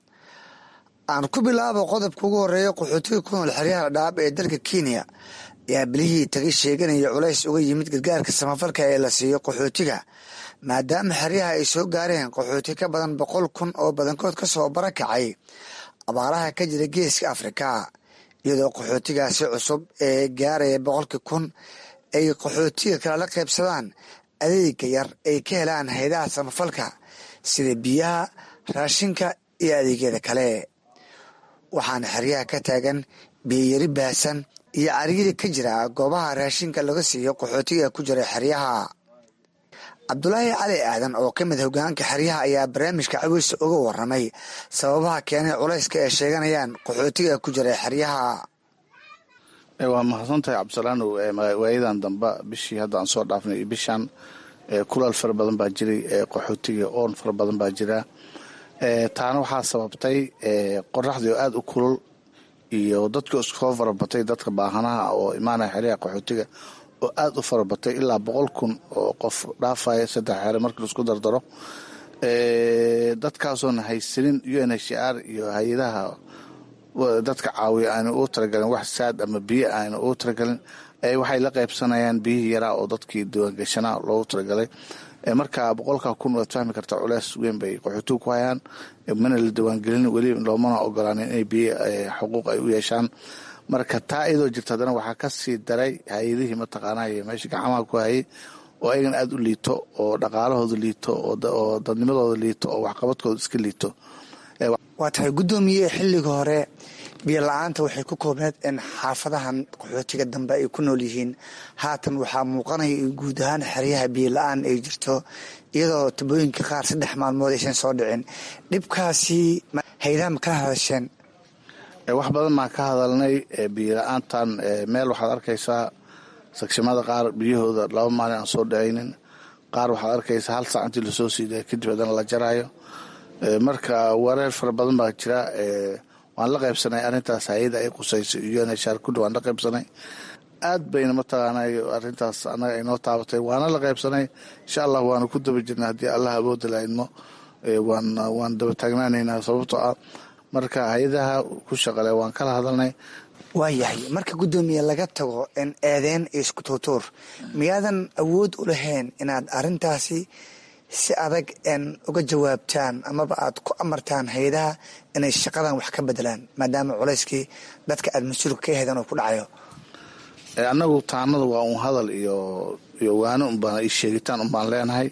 aan ku bilaabo qodobka ugu horeeya qaxootiga ku nool xeryaha dhadhaab ee dalka kenya ayaa bilihii tagay sheeganaya culays uga yimid gargaarka samafalka ee la siiyo qaxootiga, maadaama xeryaha ay soo gaareen qaxooti ka badan 100,000 oo badankood ka soo barakacay abaaraha ka jira geeska afrika, iyadoo qaxootigaasi cusub ee gaaraya 100,000 ay qaxootiga kala la qaybsadaan adeega yar ay ka helaan hayadaha samafalka sida biyaha, raashinka iyo adeegyada kale. waxaana xeryaha ka taagan biyayari baahsan iyo cariiri ka jira goobaha raashinka laga siiyo qaxootiga ku jira xeryaha. cabdulaahi cali aadan oo ka mid hogaanka xeryaha ayaa barnaamijka caweysa uga waramay sababaha keenay culayska ay sheeganayaan qaxootiga ku jira xeryaha. waa mahadsantahay cabdisalaanow. waayadan damba bishii hadda aan soo dhaafnay iyo bishaan kulaal fara badan baa jiray, qaxootiga oon fara badan baa jira. taana waxaa sababtay qoraxdii oo aada u kulul iyo dadka iskoo farabatay, dadka baahanaha oo imaanaya xeryaha qaxootiga oo aada u farabatay ilaa 100,000 oo qof dhaafaya 3 xere markii laisku dardaro. dadkaasoona haysanin UNHCR iyo hay-adaha dadka caawiya aana ugu talagalin wax saad ama biyo aana ugu talagalin, waxay la qaybsanayaan biyihii yaraa oo dadkii diiwaangashanaa loogu talagalay. marka 100,000 waad fahmi kartaa culeys weyn bay qaxootiga ku hayaan, mana la diiwaangelin, weli loomana ogolaanin inay biyo xuquuq ay u yeeshaan. marka taa iyadoo jirta haddana waxaa ka sii daray hay-adihii mataqaanaa meesha gacamaha ku hayay oo ayagan aada u liito, oo dhaqaalahooda liito, oo dadnimadooda liito, oo waxqabadkooda iska liito. waa tahay guddoomiye, xilliga hore biyo la-aanta waxay ku koobneed in xaafadahan qaxootiga dambe ay ku nool yihiin. haatan waxaa muuqanaya in guud ahaan xeryaha biyo la-aan ay jirto, iyadoo tubooyinka qaar 3 maalmood aysan soo dhicin. dhibkaasi haydaha ma kala hadasheen? wax badan baan ka hadalnay. biyo la-aantan meel waxaad arkaysaa sagshimada qaar biyahooda 2 maalin aan soo dhacaynin, qaar waxaad arkaysaa 1 saac intii lasoo siiday kadib haddana la jaraayo. marka wareer fara badan baa jira. waan la qaybsanay arrintaas hay-ada ay qusayso iyo UNHCR kudhi waan la qaybsanay. aad bayna mataqaanay arrintaas annaga aynoo taabatay, waana la qaybsanay. insha allah waana ku daba jirnay haddii allah awoodda la idmo. waan daba taagnaanaynaa sababtoo ah marka hay-adaha ku shaqale waan kala hadalnay. waayahay, marka guddoomiye laga tago in eedeyn iyo isku tuutuur, miyaadan awood u lahayn inaad arrintaasi si adag uga jawaabtaan amaba aad ku amartaan hay-adaha inay shaqadan wax ka bedelaan, maadaama culayskii dadka aada mas-uulka ka hedan oo ku dhacayo? annagu taanada waa un hadal iyo waano unbaan i sheegitaan unbaan leenahay.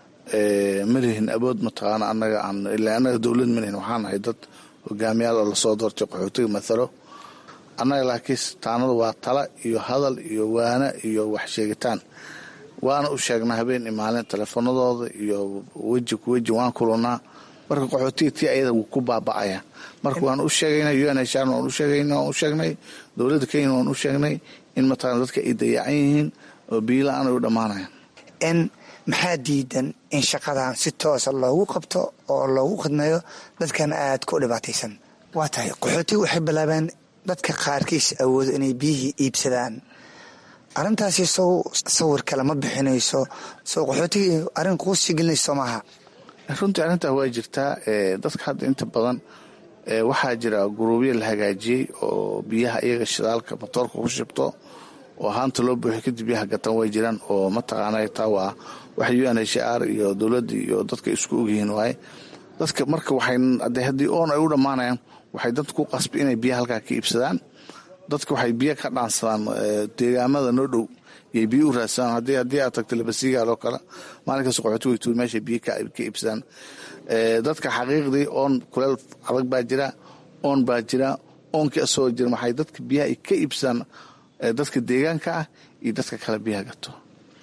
malihin awood mataqaana annaga dowlad malihin, waxaan nahay dad hogaamiyaal oo lasoo doortay qaxootiga mathalo. annaga laakiin taanada waa tala iyo hadal iyo waana iyo wax sheegitaan. waana u sheegnaa habeen iyo maalin teleefanadooda iyo weji ku weji waan kulannaa. marka qaxootiga tii ayada wuu ku baaba'aya. marka waan u sheegaynay UNHCR waan u sheegnay dowladda Kenya waan u sheegnay in mataqaana dadka ay dayacan yihiin oo biyo la-aan ay u dhammaanayaan. maxaa diidan in shaqadan si toosa loogu qabto oo loogu khidmeeyo dadkan aad ku dhibaataysan? waa tahay qaxootiga waxay bilaabeen dadka qaarkiis awoodo inay biyihii iibsadaan. arrintaasi sow sawir kale ma bixinayso, sow qaxootiga arrin kuu sii gelinayso maaha? runtii arrintaa waa jirtaa. dadka hadda inta badan waxaa jira guruubyo la hagaajiyey oo biyaha iyaga shidaalka matoorka ku shibto oo haanta loo buuxiy kadib biyaha gatan way jiraan oo mataqaana taa waa wax UNHCR iyo dowladda iyo dadka isku ogyihiin waaye. dadka marka haddii oon ay u dhammaanayaan waxay dadka ku qasbi inay biyaha halkaa ka iibsadaan. dadka waxay biyo ka dhaansadaan deegaamada noo dhow iyo biyo u raadsadaan. haddii aad tagto labasigaal oo kale maalinkaas qaxooti way tuur meesha biyo ka iibsadaan. dadka xaqiiqdii oon kuleel adag baa jira, oon baa jira, oonkii asoo jira maxay dadka biyaha ay ka iibsadaan dadka deegaanka ah iyo dadka kale biyaha gato.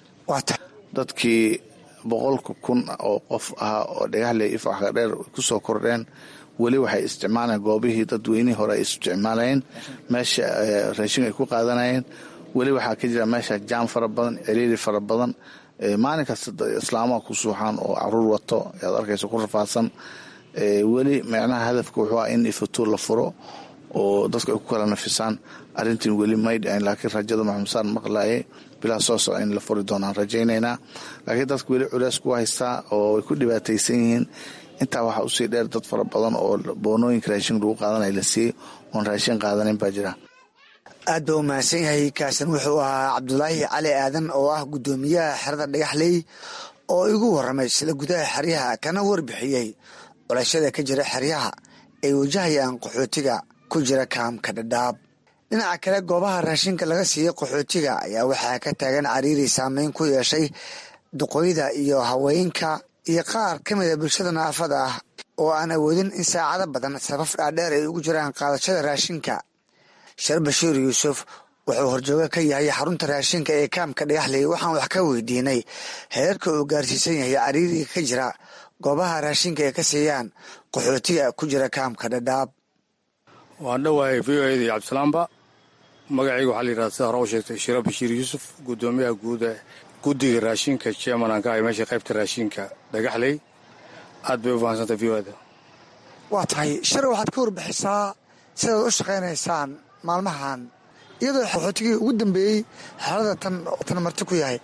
dadkii 100,000 oo qof ahaa oo dhagaxley ifaxka dheer ku soo kordheen weli waxay isticmaalayeen goobihii dadweynihii hore ay isticmaalayeen meesha raashin ay ku qaadanayeen. weli waxaa ka jira meesha jaam fara badan, ciriiri fara badan. maalin kasta islaamaha ku suuxaan oo caruur wato ayaad arkaysa ku rafaadsan. weli micnaha hadafka wuxuu ah in ifutuur la furo oo dadka ay ku kala nafisaan. arrintiin weli may dhicin, laakiin rajada maxamudsaan maqlaaye bilaa soo soco in la furi doonaan rajaynaynaa. laakiin dadka weli culeys ku haystaa oo ay ku dhibaataysan yihiin. intaa waxaa usii dheer dad fara badan oo boonooyinka raashin lagu qaadanaya la siiyey oon raashin qaadanin baa jira. aad baa u mahadsan yahay. kaasan wuxuu ahaa Cabdulaahi Cali Aadan oo ah gudoomiyaha xerada Dhagaxley oo igu waramay sida gudaha xeryaha kana warbixiyey culashada ka jira xeryaha ay wajahayaan qaxootiga ku jira kaamka Dhadhaab. dhinaca kale goobaha raashinka laga siiyey qaxootiga ayaa waxaa ka taagan cariiri saameyn ku yeeshay duqooyda iyo haweenka iyo qaar ka mida bulshada naafada ah oo aan awoodin in saacado badan safaf dhaadheer ay ugu jiraan qaadashada raashinka. Sheekh Bashiir Yuusuf wuxuu horjooga ka yahay xarunta raashinka ee kaamka Dhagaxley. waxaan wax ka weydiinay heerka uu gaarsiisan yahay cariiriga ka jira goobaha raashinka ay ka siiyaan qaxootiga ku jira kaamka Dhadhaab. waan dhawahay VOA iyo Cabdisalaamba. magacayga waxaa la yidhahdaa sida hore u sheegtay Sheekh Bashiir Yuusuf, gudoomiyaha guud ee guddiga raashinka chairman-ka ay meesha qaybta raashinka Dhagaxley. aad bay u fahansantay VOA-da. waa tahay shir waxaad ka warbixisaa sidaad u shaqaynaysaan maalmahan iyadoo qaxootigii ugu dambeeyey xaalada tan marti ku yahay?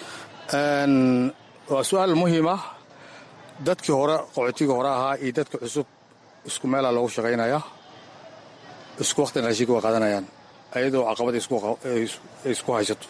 waa su-aal muhiim ah. dadkii hore qaxootigii hore ahaa iyo dadka cusub isku meelaa loogu shaqaynayaa, isku waqtina raashinka waa qaadanayaan ayadoo caqabad isku haysato.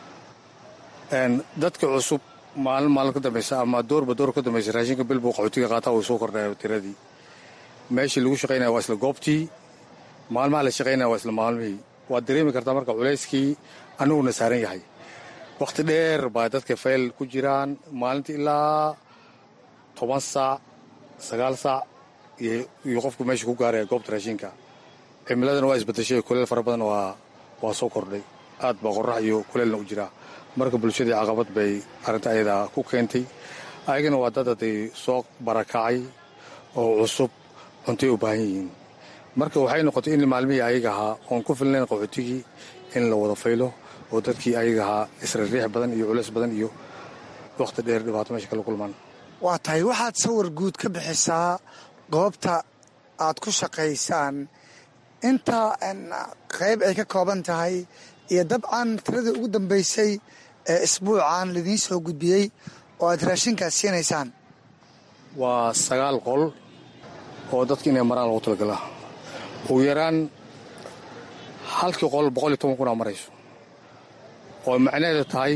dadka cusub maalin ka dambaysa ama doorba door ka dambaysa raashinka bil buu qaxootiga qaataa uu soo kordhaya tiradii. meeshii lagu shaqaynaya waa isla goobtii, maalmaha la shaqaynaya waa isla maalmihii. waad dareemi kartaa marka culayskii aniguna saaran yahay. wakhti dheer baa dadka fayl ku jiraan maalintii ilaa 10 saac 9 saac iyo qofku meesha ku gaaraya goobta raashinka. cimiladana waa isbedeshay, kuleel fara badan waa soo kordhay. aad baa qorrax iyo kuleelna u jiraa. marka bulshadii caqabad bay arrinta ayadaa ku keentay. ayagana waa dad hadday soo barakacay oo cusub cuntay u baahan yihiin. marka waxay noqotay in maalmihii ayaga ahaa oon ku filnayn qaxootigii in la wada faylo oo dadkii ayaga ahaa israriix badan iyo culays badan iyo wakhti dheer dhibaato meesha kala kulmaan. waa tahay waxaad sawir guud ka bixisaa goobta aad ku shaqaysaan, inta qayb ay ka kooban tahay, iyo dabcan tiradii ugu dambaysay ee isbuucan lidiin soo gudbiyey oo aad raashinkaas siinaysaan. waa 9 qol oo dadka inay maraan loogu talagalaa. ugu yaraan halkii qol 110 kun marayso, oo macnaheedu tahay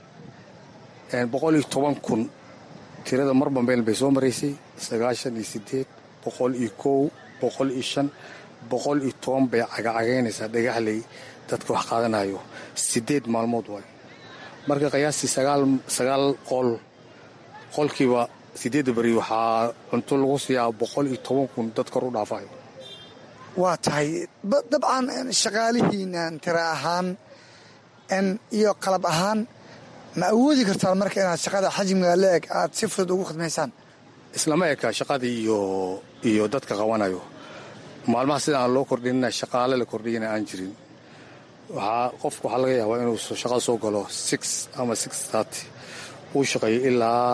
110 kun tirada marba meel bay soo maraysay. 98 101 105 110 bay cagacagaynaysaa Dhagaxley dadka wax qaadanayo 8 maalmood waay. marka qiyaastii 9 qol, qolkiiba 8 bari waxaa cunto lagu siiyaa 110 kun dad kor u dhaafayo. waa tahay dabcan shaqaalihiinan tira ahaan iyo qalab ahaan ma awoodi kartaan marka inaad shaqada xajmiga leeg aad si fudud ugu khidmaysaan? islama eka shaqadii iyo dadka qabanayo. maalmaha sidaan loo kordhinina shaqaale la kordhiyana aan jirin. qofku waxaa laga yaabaa inuu shaqada soo galo 6 ama 6:30 uu shaqeeyo ilaa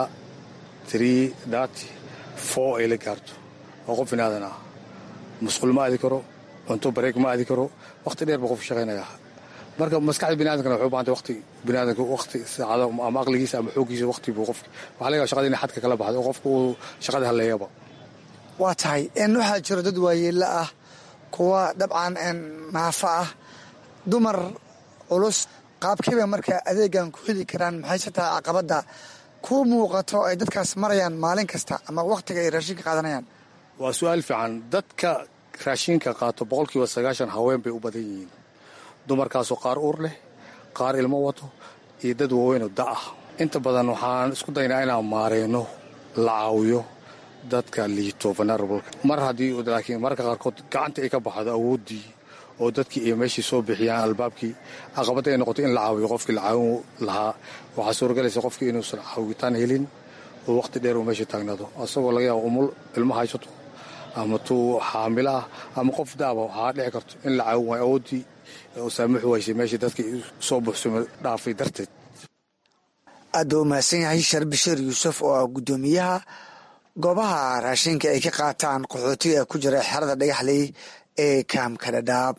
3:34 ay la gaarto oo qof binaadan ah musqul ma aadi karo cunto bareeg ma aadi karo waqti dheer buu qof shaqaynaya marka maskaxda biniaadamkana waxay u baahantay waqti biniaadamka waqti saacado ama aqligiisa ama xooggiisa waqti buu qofka waxaa laga yaabaa shaqada inay xadka kala baxdo oo qofka uu shaqada halleeyaba waa tahay waxaa jiro dad waayeella ah kuwa dabcan naafa ah dumar culus qaabkiiba marka adeegan ku heli karaan maxayse tahay caqabadda ku muuqato ay dadkaas marayaan maalin kasta ama wakhtiga ay raashinka qaadanayaan waa su-aal fiican dadka raashinka qaato 90% haween bay u badan yihiin dumarkaasoo qaar uur leh qaar ilmo wato iyo dad waaweynoo da ah inta badan waxaan isku daynaa inaan maareyno la caawiyo dadka liito vulnerableka mar haddii laakiin marka qaarkood gacanta ay ka baxdo awooddii oo dadkii iyo meeshii soo bixiyaan albaabkii caqabadda ay noqoto in la caawiyo qofkii la caawin lahaa waxaa suuragalaysa qofkii inuusan caawitaan helin oo waqti dheer uu meesha taagnaado asagoo laga yaabo umul ilmo haysato ama tuu xaamilo ah ama qof daaba waxaa dhici karto in la caawin waayo awooddii oo saamixu waysay meeshii dadkii soo buuxsuma dhaafay darteed aad buu mahadsan yahay shar bashiir yuusuf oo ah guddoomiyaha goobaha raashinka ay ka qaataan qaxootiga ku jira xerada dhagaxley ee kaamka dhadhaab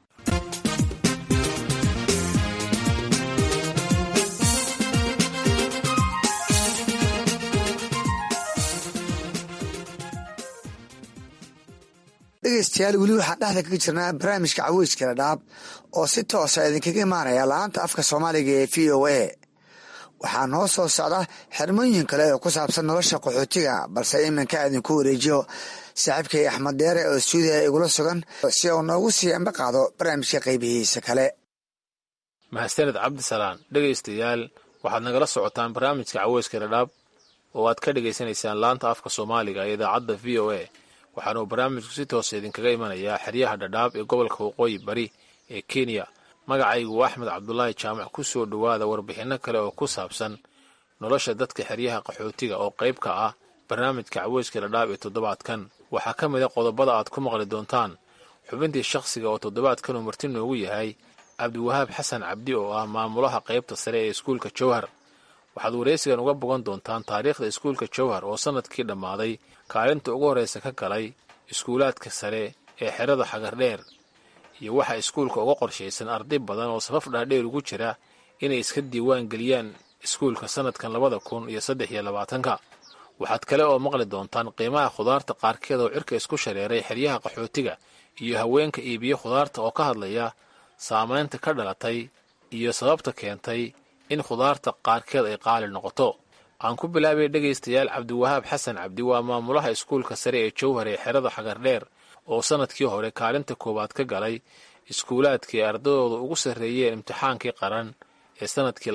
dhegeystayaal weli waxaan dhexda kaga jirnaa barnaamijka caweyska dhadhaab oo si toosa idinkaga imaanaya laanta afka soomaaliga ee v o a waxaa noo soo socda xirmooyin kale oo ku saabsan nolosha qaxootiga balse iminka idinku wareejiyo saaxiibkay axmed deere oo stuudiya igula sugan si uu noogu sii ambe qaado barnaamijka qaybihiisa kale mahadsaned cabdisalaan dhegaystayaal waxaad nagala socotaan barnaamijka caweyska dhadhaab oo aad ka dhegaysanaysaan laanta afka soomaaliga ee idaacadda v o a waxaanuu barnaamijku si toosa idinkaga imanayaa xeryaha dhadhaab ee gobolka waqooyi bari ee kenya magacaygu waa axmed cabdulaahi jaamac ku soo dhowaada warbixinno kale oo ku saabsan nolosha dadka xeryaha qaxootiga oo qayb ka ah barnaamijka caweyska dhadhaab ee toddobaadkan waxaa ka mid a qodobada aad ku maqli doontaan xubintii shakhsiga oo toddobaadkan uu marti noogu yahay cabdiwahaab xasan cabdi oo ah maamulaha qaybta sare ee iskuulka jowhar waxaad waraysigan uga bogan doontaan taariikhda iskuulka jowhar oo sannadkii dhammaaday kaalinta ugu horraysa ka galay iskuulaadka sare ee xerada xagardheer iyo waxaa iskuulka uga qorshaysan arday badan oo safaf dhaadheer ugu jira inay iska diiwaan geliyaan iskuulka sannadkan 2023 waxaad kale oo maqli doontaan qiimaha khudaarta qaarkeed oo cirka isku shareeray xeryaha qaxootiga iyo haweenka iibiyo khudaarta oo ka hadlaya saamaynta ka dhalatay iyo sababta keentay in khudaarta qaarkeed ay qaali noqoto aan ku bilaabay dhegaystayaal cabdiwahaab xasan cabdi waa maamulaha iskuulka sare ee jowhar ee xerada xagardheer oo sannadkii hore kaalinta koowaad ka galay iskuulaadkii ardadooda ugu sarreeyeen imtixaankii qaran ee sannadkii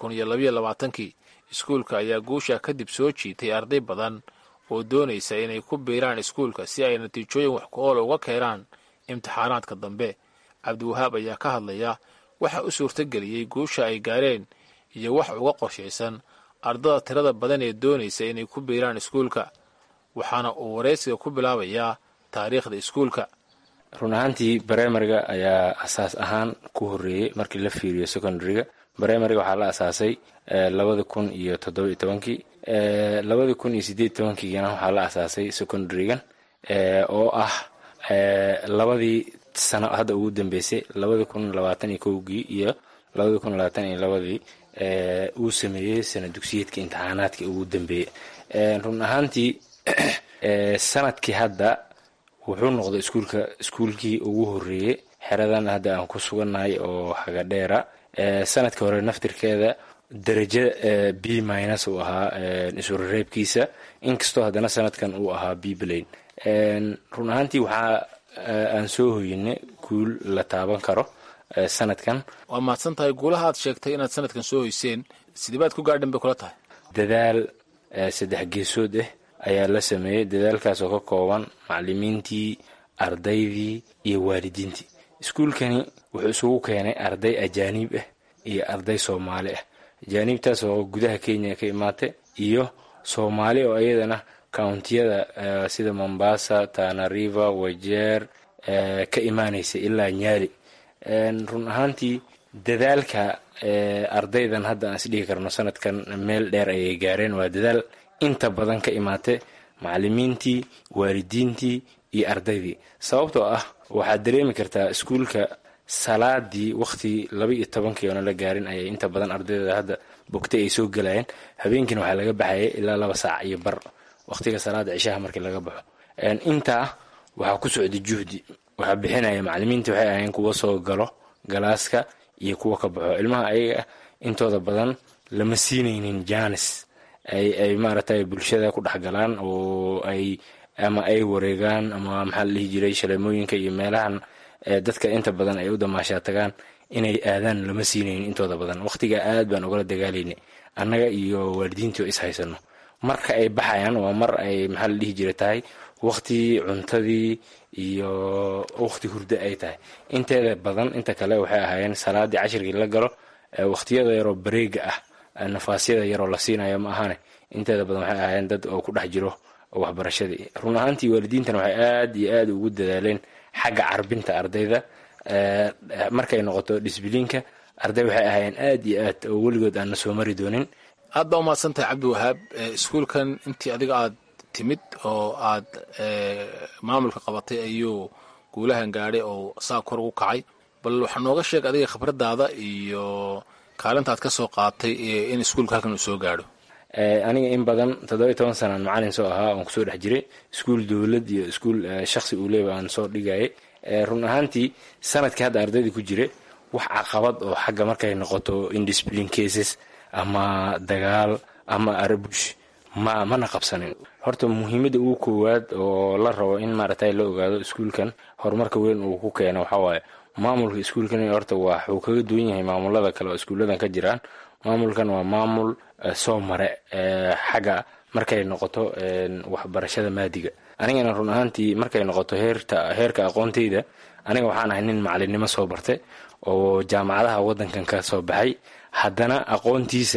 2022 iskuulka ayaa guusha kadib soo jiitay arday badan oo doonaysa inay ku biiraan iskuulka si ay natiijooyin wax ku ool uga keenaan imtixaanaadka dambe cabdiwahaab ayaa ka hadlaya waxa u suurtageliyey guusha ay gaareen iyo wax uga qorshaysan ardada tirada badan ee doonaysa inay ku biiraan iskuulka waxaana uu waraysiga ku bilaabayaa taariikhda iskuulka run ahaantii barimariga ayaa asaas ahaan ku horreeyey markii la fiiriyo secondariga barimariga waxaa la asaasay 2017 2018 waxaa la asaasay secondarigan oo ah labadii sano hadda ugu dambeysay 2021 iyo 2022 uu sameeyey sana dugsiyeedka imtixaanaadka ugu dambeeyey run ahaantii sanadkii hadda wuxuu noqday iskuulkii ugu horreeyey xeradan hadda aan ku sugannahay oo xagadheera sanadkii hore naftirkeeda darajo b minus uu ahaa isurereebkiisa inkastoo haddana sanadkan uu ahaa b blain run ahaantii waxaa aan soo hoyinay guul la taaban karo sanadkan waa mahadsan tahay guulaha aad sheegtay inaad sanadkan soo hoyseen sideebaad ku gaadhan bay kula tahay dadaal 3 geesood ah ayaa la sameeyey dadaalkaas oo ka kooban macallimiintii ardaydii iyo waalidiintii iskuulkani wuxuu isugu keenay arday ajaaniib ah iyo arday soomaali ah ajaaniibtaas oo gudaha kenya ka imaatay iyo soomaali oo iyadana countiyada sida mombasa tana river wajeer ka imaanaysa ilaa nyaali run ahaantii dadaalka ardaydan hadda aan isdhihi karno sanadkan meel dheer ayay gaareen. waa dadaal inta badan ka imaatay macalimiintii, waalidiintii iyo ardaydii. sababtoo ah waxaad dareemi kartaa iskuulka salaadii waqti 12 oona la gaarin ayay inta badan ardayda hadda bogtay ay soo galayeen. habeenkiina waxaa laga baxayay ilaa 2 saac iyo bar waqtiga salaada cishaha markii laga baxo. intaa waxaa ku socday juhdi, waxaa bixinaya macalimiinta. waxay ahayn kuwa soo galo galaaska iyo kuwa ka baxo. ilmaha ayaga intooda badan lama siinaynin jaanis ay maaragtay bulshada ku dhexgalaan oo ama ay wareegaan ama maxaa la dhihi jiray shaleemooyinka iyo meelahan dadka inta badan ay u damaashaa tagaan inay aadaan lama siinaynin intooda badan. waqtiga aad baan ugala dagaalaynay annaga iyo waalidiintii oo is haysano. marka ay baxayaan waa mar ay maxaa la dhihi jiray tahay waqti cuntadii iyo waqti hurdo ay tahay. inteeda badan inta kale waxay ahaayeen salaadii cashirkii la galo waqtiyada yaroo bareega ah nafaasyada yaroo la siinayo ma ahane. inteeda badan waxay ahaayeen dad oo ku dhex jiro waxbarashadii. run ahaantii waalidiintana waxay aad iyo aad ugu dadaaleen xagga carbinta ardayda. markay noqoto disbiliinka arday waxay ahaayeen aad iyo aad oo weligood aan na soo mari doonin. aad baa umahadsantahay cabdiwahaab. iskuulkan intii adiga aad timid oo aad maamulka qabatay ayuu guulahan gaadhay oo saa kor ugu kacay. bal waxaa nooga sheeg adiga khibradaada iyo kaalinta aad ka soo qaatay in iskuulka halkan uu soo gaadho. aniga in badan 17 sanaan macalin soo ahaa oon kusoo dhex jiray iskuul dowlad iyo iskuul shakhsi uu leeyahay aan soo dhigayay. run ahaantii sanadkii hadda ardaydii ku jira wax caqabad oo xagga markay noqoto indiscipline cases ama dagaal ama arabush mana qabsanin. horta muhiimadda ugu koowaad oo la rabo in maaragtay la ogaado iskuulkan horumarka weyn uu ku keeno waxaa waaye maamulka iskuulkan. horta waxuu kaga duwan yahay maamulada kale oo iskuulladan ka jiraan. maamulkan waa maamul soo mare xagga markay noqoto waxbarashada maadiga. anigana run ahaantii markay noqoto heerka aqoontayda aniga waxaan ahay nin macalinimo soo bartay oo jaamacadaha wadankan ka soo baxay, haddana aqoontiisa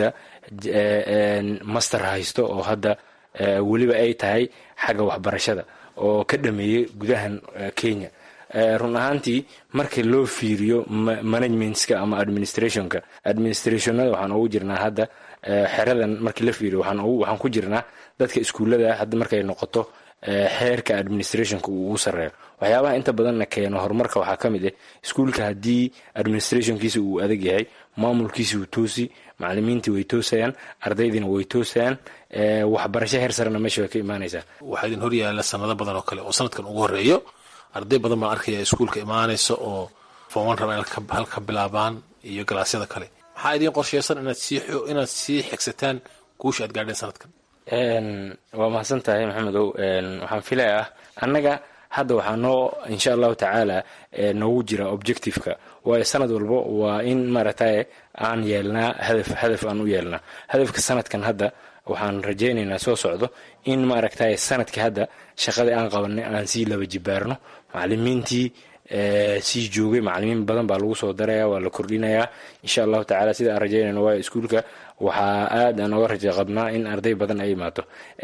master haysto oo hadda weliba ay tahay xagga waxbarashada oo ka dhameeyey gudahan Kenya. run ahaantii markii loo fiiriyo managementska ama administrationada waxaan ugu jirnaa hadda xeradan. markii la fiiriyo waxaan ku jirnaa dadka iskuullada hadda markay noqoto xeerka administrationka uu ugu sareeyo. waxyaabaha inta badanna keeno horumarka waxaa ka mid ah iskuulka haddii administrationkiisa uu adag yahay, maamulkiisa uu toosi, macalimiintii way toosayaan, ardaydiina way toosayaan, waxbarasho heer sarena meesha way ka imaanaysaa. waxaa idin horyaala sanado badan oo kale oo sanadkan ugu horeeyo arday badan baan arkaya iskuulka imaanaysa oo form 1 raba halka bilaabaan iyo galaasyada kale. maxaa idin qorsheysan inaad sii xigsataan guusha aad gaadheen sanadkan? waa mahadsan tahay maxamedow. waxaan filayaa annaga hadda waxaa noo insha allahu tacaala noogu jira objectiveka. waayo sanad walbo waa in maaragtay aan yeelnaa hadaf aan u yeelnaa. hadafka sanadkan hadda waxaan rajaynaynaa soo socdo in maaragtay sanadkii hadda shaqadii aan qabanay aan sii laba jibaarno. macalimiintii sii joogay macalimiin badan baa lagu soo daraya, waa la kordhinayaa insha allahu tacaala sida aan rajaynayno. waayo iskuulka waxaa aad aan oga raja qabnaa in arday badan ay imaato.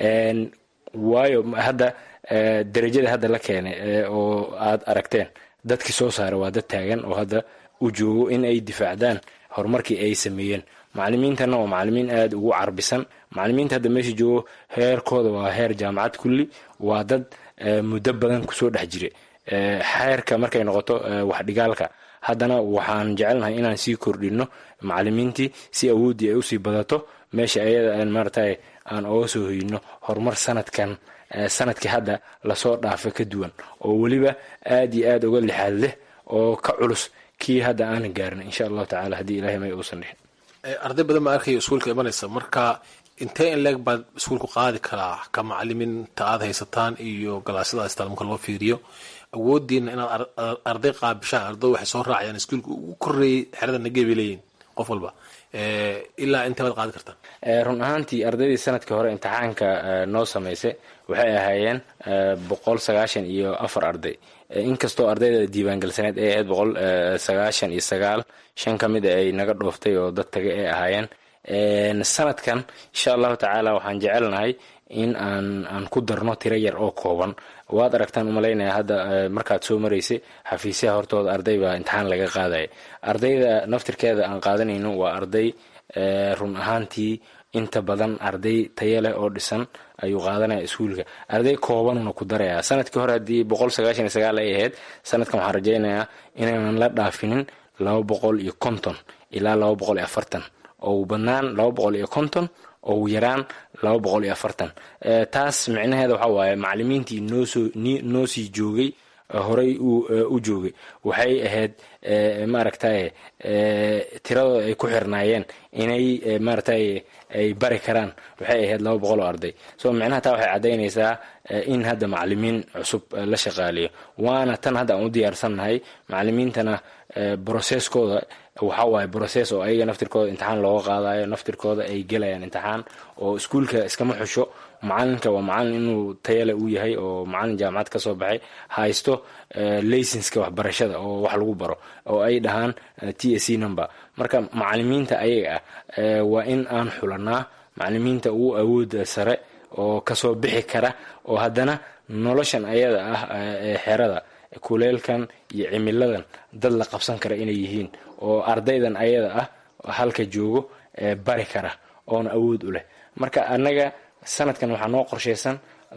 waayo hadda darajada hadda la keenay oo aad aragteen dadkii soo saaray waa dad taagan oo hadda u joogo in ay difaacdaan horumarkii ay sameeyeen. macalimiintana waa macalimiin aad ugu carbisan. macalimiinta hadda meesha joogo heerkooda waa heer jaamacad kulli, waa dad muddo badan kusoo dhex jira xeerka markay noqoto waxdhigaalka. haddana waxaan jecelnahay inaan sii kordhino macalimiintii si awooddii ay usii badato meesha ayada maaragtay aan oga soo hoyino horumar sanadkii hadda lasoo dhaafa ka duwan oo weliba aad iyo aad uga lixaad leh oo ka culus kii hadda aanan gaarin insha allahu tacaala haddii ilahay may uusan dhihin. arday badan baa arkaya iskuulka imanaysa. marka intee in leeg baad iskuulku qaadi karaa ka macalimiinta aad haysataan iyo galaasyada haystaan marka loo fiiriyo awoodiina inaad arday qaabishaan? arday waxay soo raacayaan iskuulka ugu koreeyay xerada Nageeb bay leeyihiin qof walba. ilaa intee baad qaadi kartaan? run ahaantii ardaydii sanadkii hore imtixaanka noo samaysay waxay ahaayeen 194 arday. inkastoo ardayda diiwaangalsaneed ay ahayd 199, 5 ka mid ay naga dhooftay oo dad taga ay ahaayeen. sanadkan insha allahu tacaala waxaan jecelnahay in aan ku darno tiro yar oo kooban. waad aragtaan umalaynaya hadda markaad soo maraysay xafiisyaha hortooda arday baa imtixaan laga qaadaya. ardayda naftirkeeda aan qaadanayno waa arday run ahaantii inta badan arday tayo leh oo dhisan ayuu qaadanaya iskuulka. arday koobanuna ku daraya. sanadkii hore haddii 199 ay ahayd, sanadkan waxaan rajaynayaa inaanan la dhaafinin 250 ilaa 240 oo badnaan 250 oo yaraan 240. taas micnaheeda waxa waaye macallimiintii noo sii joogay horey u joogay waxay ahayd maaragtay tiradooda ay ku xirnaayeen inay maaragtay ay bari karaan waxay ahayd 200 oo arday. so micnaha taa waxay cadaynaysaa in hadda macallimiin cusub la shaqaaliyo. waana tan hadda aan u diyaarsannahay macallimiintana processkooda waxa waaye process oo ayaga naftirkooda imtixaan looga qaadayo, naftirkooda ay gelayaan imtixaan oo iskuulka iskama xusho. macalinka waa macalin inuu tayale u yahay oo macalin jaamacad ka soo baxay haysto laysenska waxbarashada oo wax lagu baro oo ay dhahaan TSC number. marka macallimiinta ayaga waa in aan xulanaa macallimiinta ugu awood sare oo kasoo bixi kara oo haddana noloshan ayada ah xerada kuleelkan iyo cimiladan dad la qabsan kara inay yihiin oo ardaydan ayada ah halka joogo bari kara oona awood u leh. marka annaga sanadkan waxaa noo qorshaysan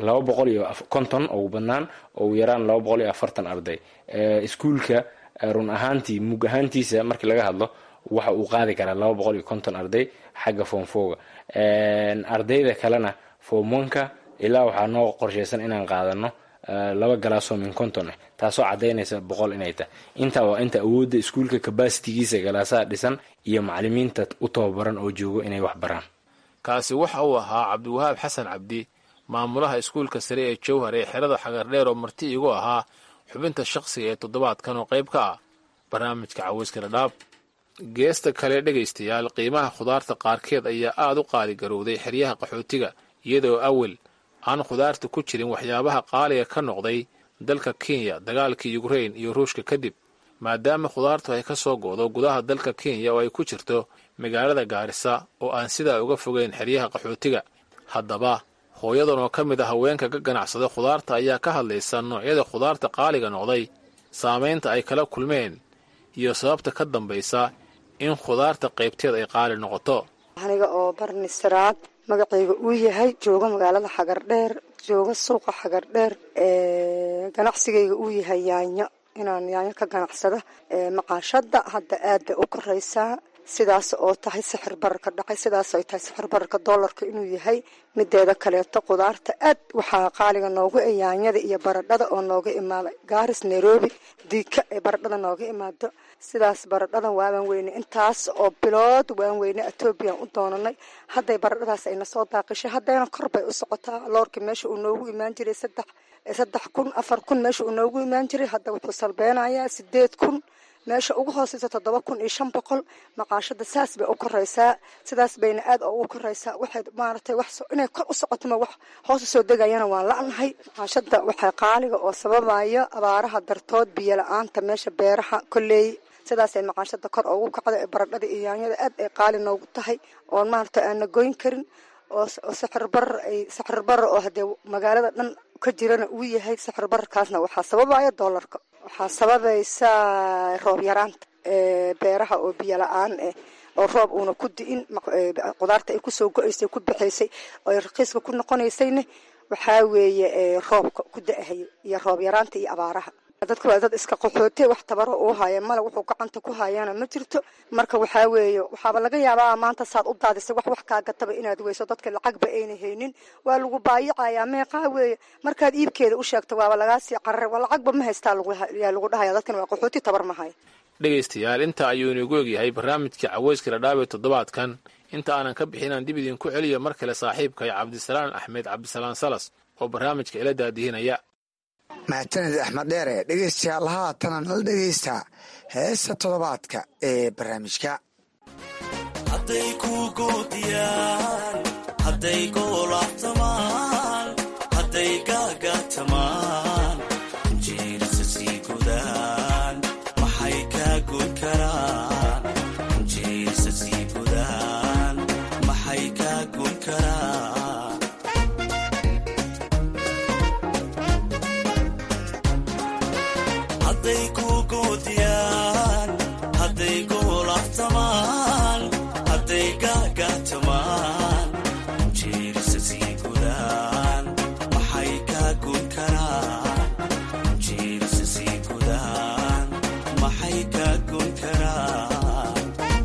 250 ugu badnaan oo yaraan 240 arday. iskuulka run ahaantii mug ahaantiisa markii laga hadlo waxa uu qaadi karaa 250 arday xagga form 4ga. ardayda kalena form 1ka ilaa waxaa noo qorshaysan inaan qaadano 2 galaasoo min 50 taasoo cadaynaysa 100 inay tahay. inta waa inta awoodda iskuulka capacity-giisa galaasaha dhisan iyo macallimiinta u tababaran oo joogo inay wax baraan. kaasi waxa uu ahaa cabdiwahaab xasan cabdi, maamulaha iskuulka sare ee jowhar ee xerada xagardheer oo marti igu ahaa xubinta shaqsiga ee toddobaadkan oo qayb ka ah barnaamijka caweyska dhadhaab. geesta kale dhegaystayaal, qiimaha khudaarta qaarkeed ayaa aad u qaali garowday xeryaha qaxootiga, iyadoo awel aan khudaarta ku jirin waxyaabaha qaaliga ka noqday dalka Kenya dagaalkii Ukraine iyo Ruushka kadib, maadaama khudaartu ay ka soo go'do gudaha dalka Kenya oo ay ku jirto magaalada Gaarisa oo aan sidaa uga fogeyn xeryaha qaxootiga. haddaba hooyadan oo ka mid ah haweenka ka ganacsada khudaarta ayaa ka hadlaysa noocyada khudaarta qaaliga noqday, saamaynta ay kala kulmeen iyo sababta ka dambaysa in khudaarta qaybteed ay qaali noqoto. aniga oo barnisraad magacayga uu yahay, jooga magaalada Xagardheer, jooga suuqa Xagardheer, ganacsigayga uu yahay yaanyo, inaan yaanyo ka ganacsada. maqaashada hadda aad bay u koraysaa, sidaas oo tahay sixir bararka dhacay, sidaas oo tahay sixir bararka doolarka inuu yahay. mideeda kaleeto khudaarta aad waxaa qaaliga noogu yaanyada iyo baradhada oo nooga imaada Gaaris, Nairobi, Diika ee baradhada nooga imaado. sidaas baradhada waan weyne intaas oo bilood waan weyne Ethiopia u doonanay. hadday baradhadaas ayna soo daaqishay, haddana kor bay u socotaa. loorkii meesha uu noogu imaan jiray 3,000 4,000 meesha uu noogu imaan jiray, hadda wuxuu salbeenayaa 8,000 meesha ugu hooseysa 7,500. maqaashada saas bay u koraysaa, sidaas bayna aad ugu koraysaa. waxay maaragtay wax inay kor u socoto ma wax hoos u soo degayana waan la'nahay. maqaashada waxay qaaliga oo sababaya abaaraha dartood, biyo la'aanta meesha beeraha kolley, sidaas ay maqaashada kor ugu kacday. baradhada iyo yaanyada aad ay qaali noogu tahay oo maaragtay aan goyn karin oo sixir barar oo hadee magaalada dhan ka jirana uu yahay. sixir bararkaasna waxaa sababaya doolarka, waxaa sababaysa roob yaraanta beeraha oo biyo la'aan oo roob uuna ku di'in. khudaarta ay kusoo go'aysay ku bixaysay oo raqiiska ku noqonaysayna waxaa weeye roobka ku da'ahay iyo roob yaraanta iyo abaaraha. dadku waa dad iska qaxootay, wax tabaro uu haya mala, wuxuu gacanta ku hayana ma jirto. marka waxaa weeye waxaaba laga yaabaa maanta saad u daadisay wax kaa gataba inaad weyso, dadka lacagba ayna haynin, waa lagu baayicayaa meeqaa weeye. markaad iibkeeda u sheegto waaba lagaa sii qararay, waa lacagba ma haystaa yaa lagu dhahaya. dadkan waa qaxooti, tabar ma haya. dhegaystayaal, inta ayuu inagu egyahay barnaamijkii caweyska dhadhaab ee toddobaadkan. inta aanan ka bixin aan dib idinku celiyo mar kale saaxiibkay cabdisalaan axmed cabdisalaan salas oo barnaamijka ila daadihinaya. mahadsanid axmed dheere. dhegaystayaal haatana nala dhegaysta heesta toddobaadka ee barnaamijka. hadday kuu goodiyaan, hadday goolactamaan, hadday gaagatamaan, jeerisa sii gudaan maxay kaa gud karaan. jeerisa sii gudaan maxay kaa gud karaan. hadday kuu goodiyaan hadday goolaftamaan hadday gaagaatamaan jeerisa sii gudaan maxay kaa goyn karaan jeerisa sii gudaan maxay kaa goyn karaan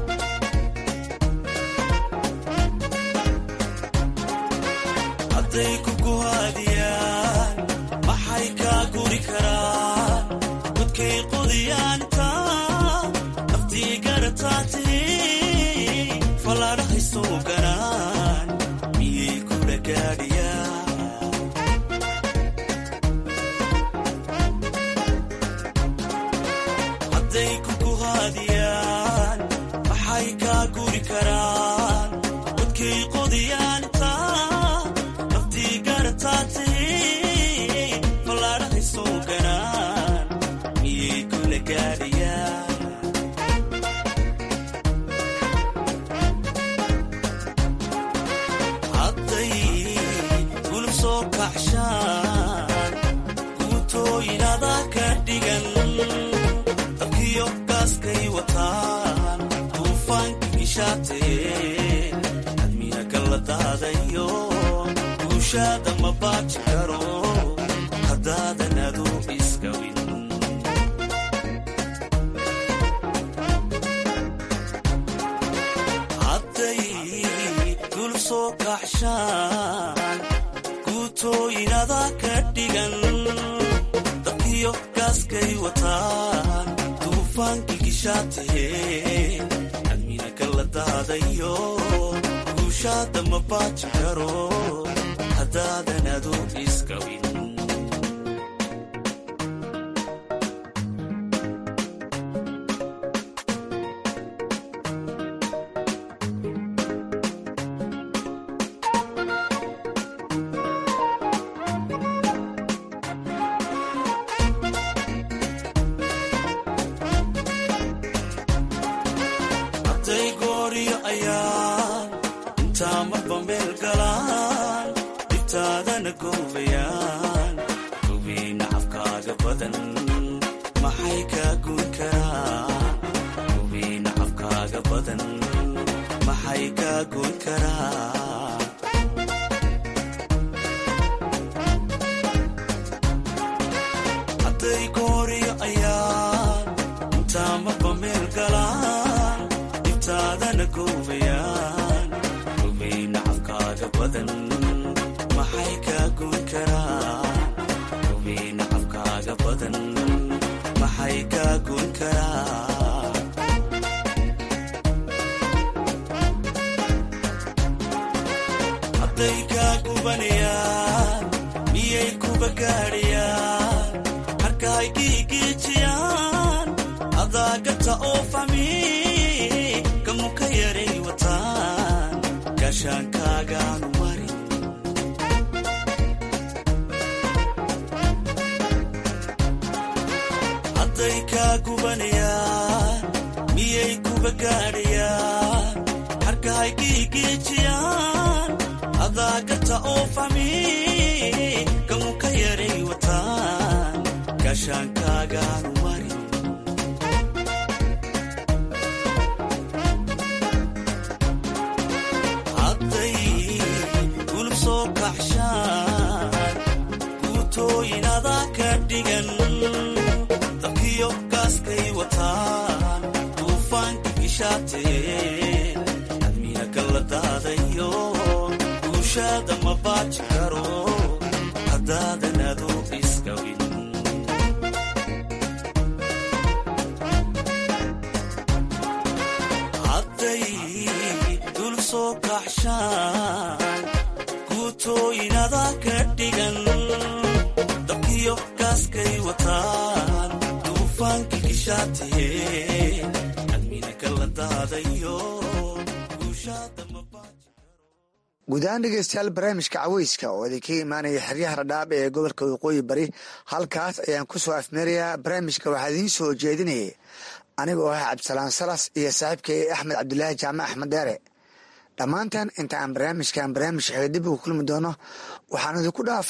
hadday ku guhaadiyaan maxay kaa guri karaan godkay qodiyaanta naftii garataatay fallaadhahay soo ganaan miyay kula gaadhiyaan hadday ku guhaadiyaan maxay kaa guri karaan godkay qodiyaanta naftii garataatay fallaadhahay soo ganaan miyay kula gaadhiyaan hadday gulub soo kacshaan guutooyinada ka dhigan dabkiyo gaaskay wataan duufaankii gishaateen admiina kala daadayo guushaada ma baaji karo haddaadan aduu iskawin hadday gulub soo kacshaan guutooyinada ka dhigan dabkiyo gaaskay wataan duufaankii gishaateen admiina kala daadayo guushaada ma baaji karo haddaadan aduu iskawin hadday gooriyo ayaan intaa marba meel galaan dhibtaadana goobayaan gobii nacabkaaga badan maxay kaa goyn karaan gobii nacabkaaga badan maxay kaa goyn karaan hadday gooriyo ayaan intaa marba meel galaan dhibtaadana goobayaan gobii nacabkaaga badan maxay kaa goyn karaan gobii nacabkaaga badan maxay kaa goyn karaan hadday kaa gubanayaan miyay kuba gaadhayaan harkahay giigiijiyaan adaagata oo fahmi kamu ka yaray wataan gaashaankaagaanu marin hadday kaa gubanayaan miyay kuba gaadhayaan harkahay giigiijiyaan adaagata oo fahmi kamu ka yaray wataan gaashaankaagaanu marin hadday gulub soo kacshaan guutooyinada ka dhigan dabkiyo gaaskay wataan duufaankii gishaateen admiina kala daadayo guushaada ma baaji karo haddaadan aduu iskawin hadday gulub soo kacshaan guutooyinada ka dhigan dabkiyo gaaskay wataan duufaankii gishaateen admiina kala daadayo guushaada ma baaji guud ahaan dhegeystayaal barnaamijka caweyska oo idinkaga imaanaya xeryaha radhaab ee gobolka waqooyi bari halkaas ayaan ku soo afmeerayaa barnaamijka waxaa idiin soo jeedinayay aniga oo ah cabdisalaan salas iyo saaxiibkay axmed cabdulaahi jaamac axmed dheere dhammaantan inta aan barnaamijkan barnaamij xeega dib ugu kulmi doono waxaan idinku dhaaf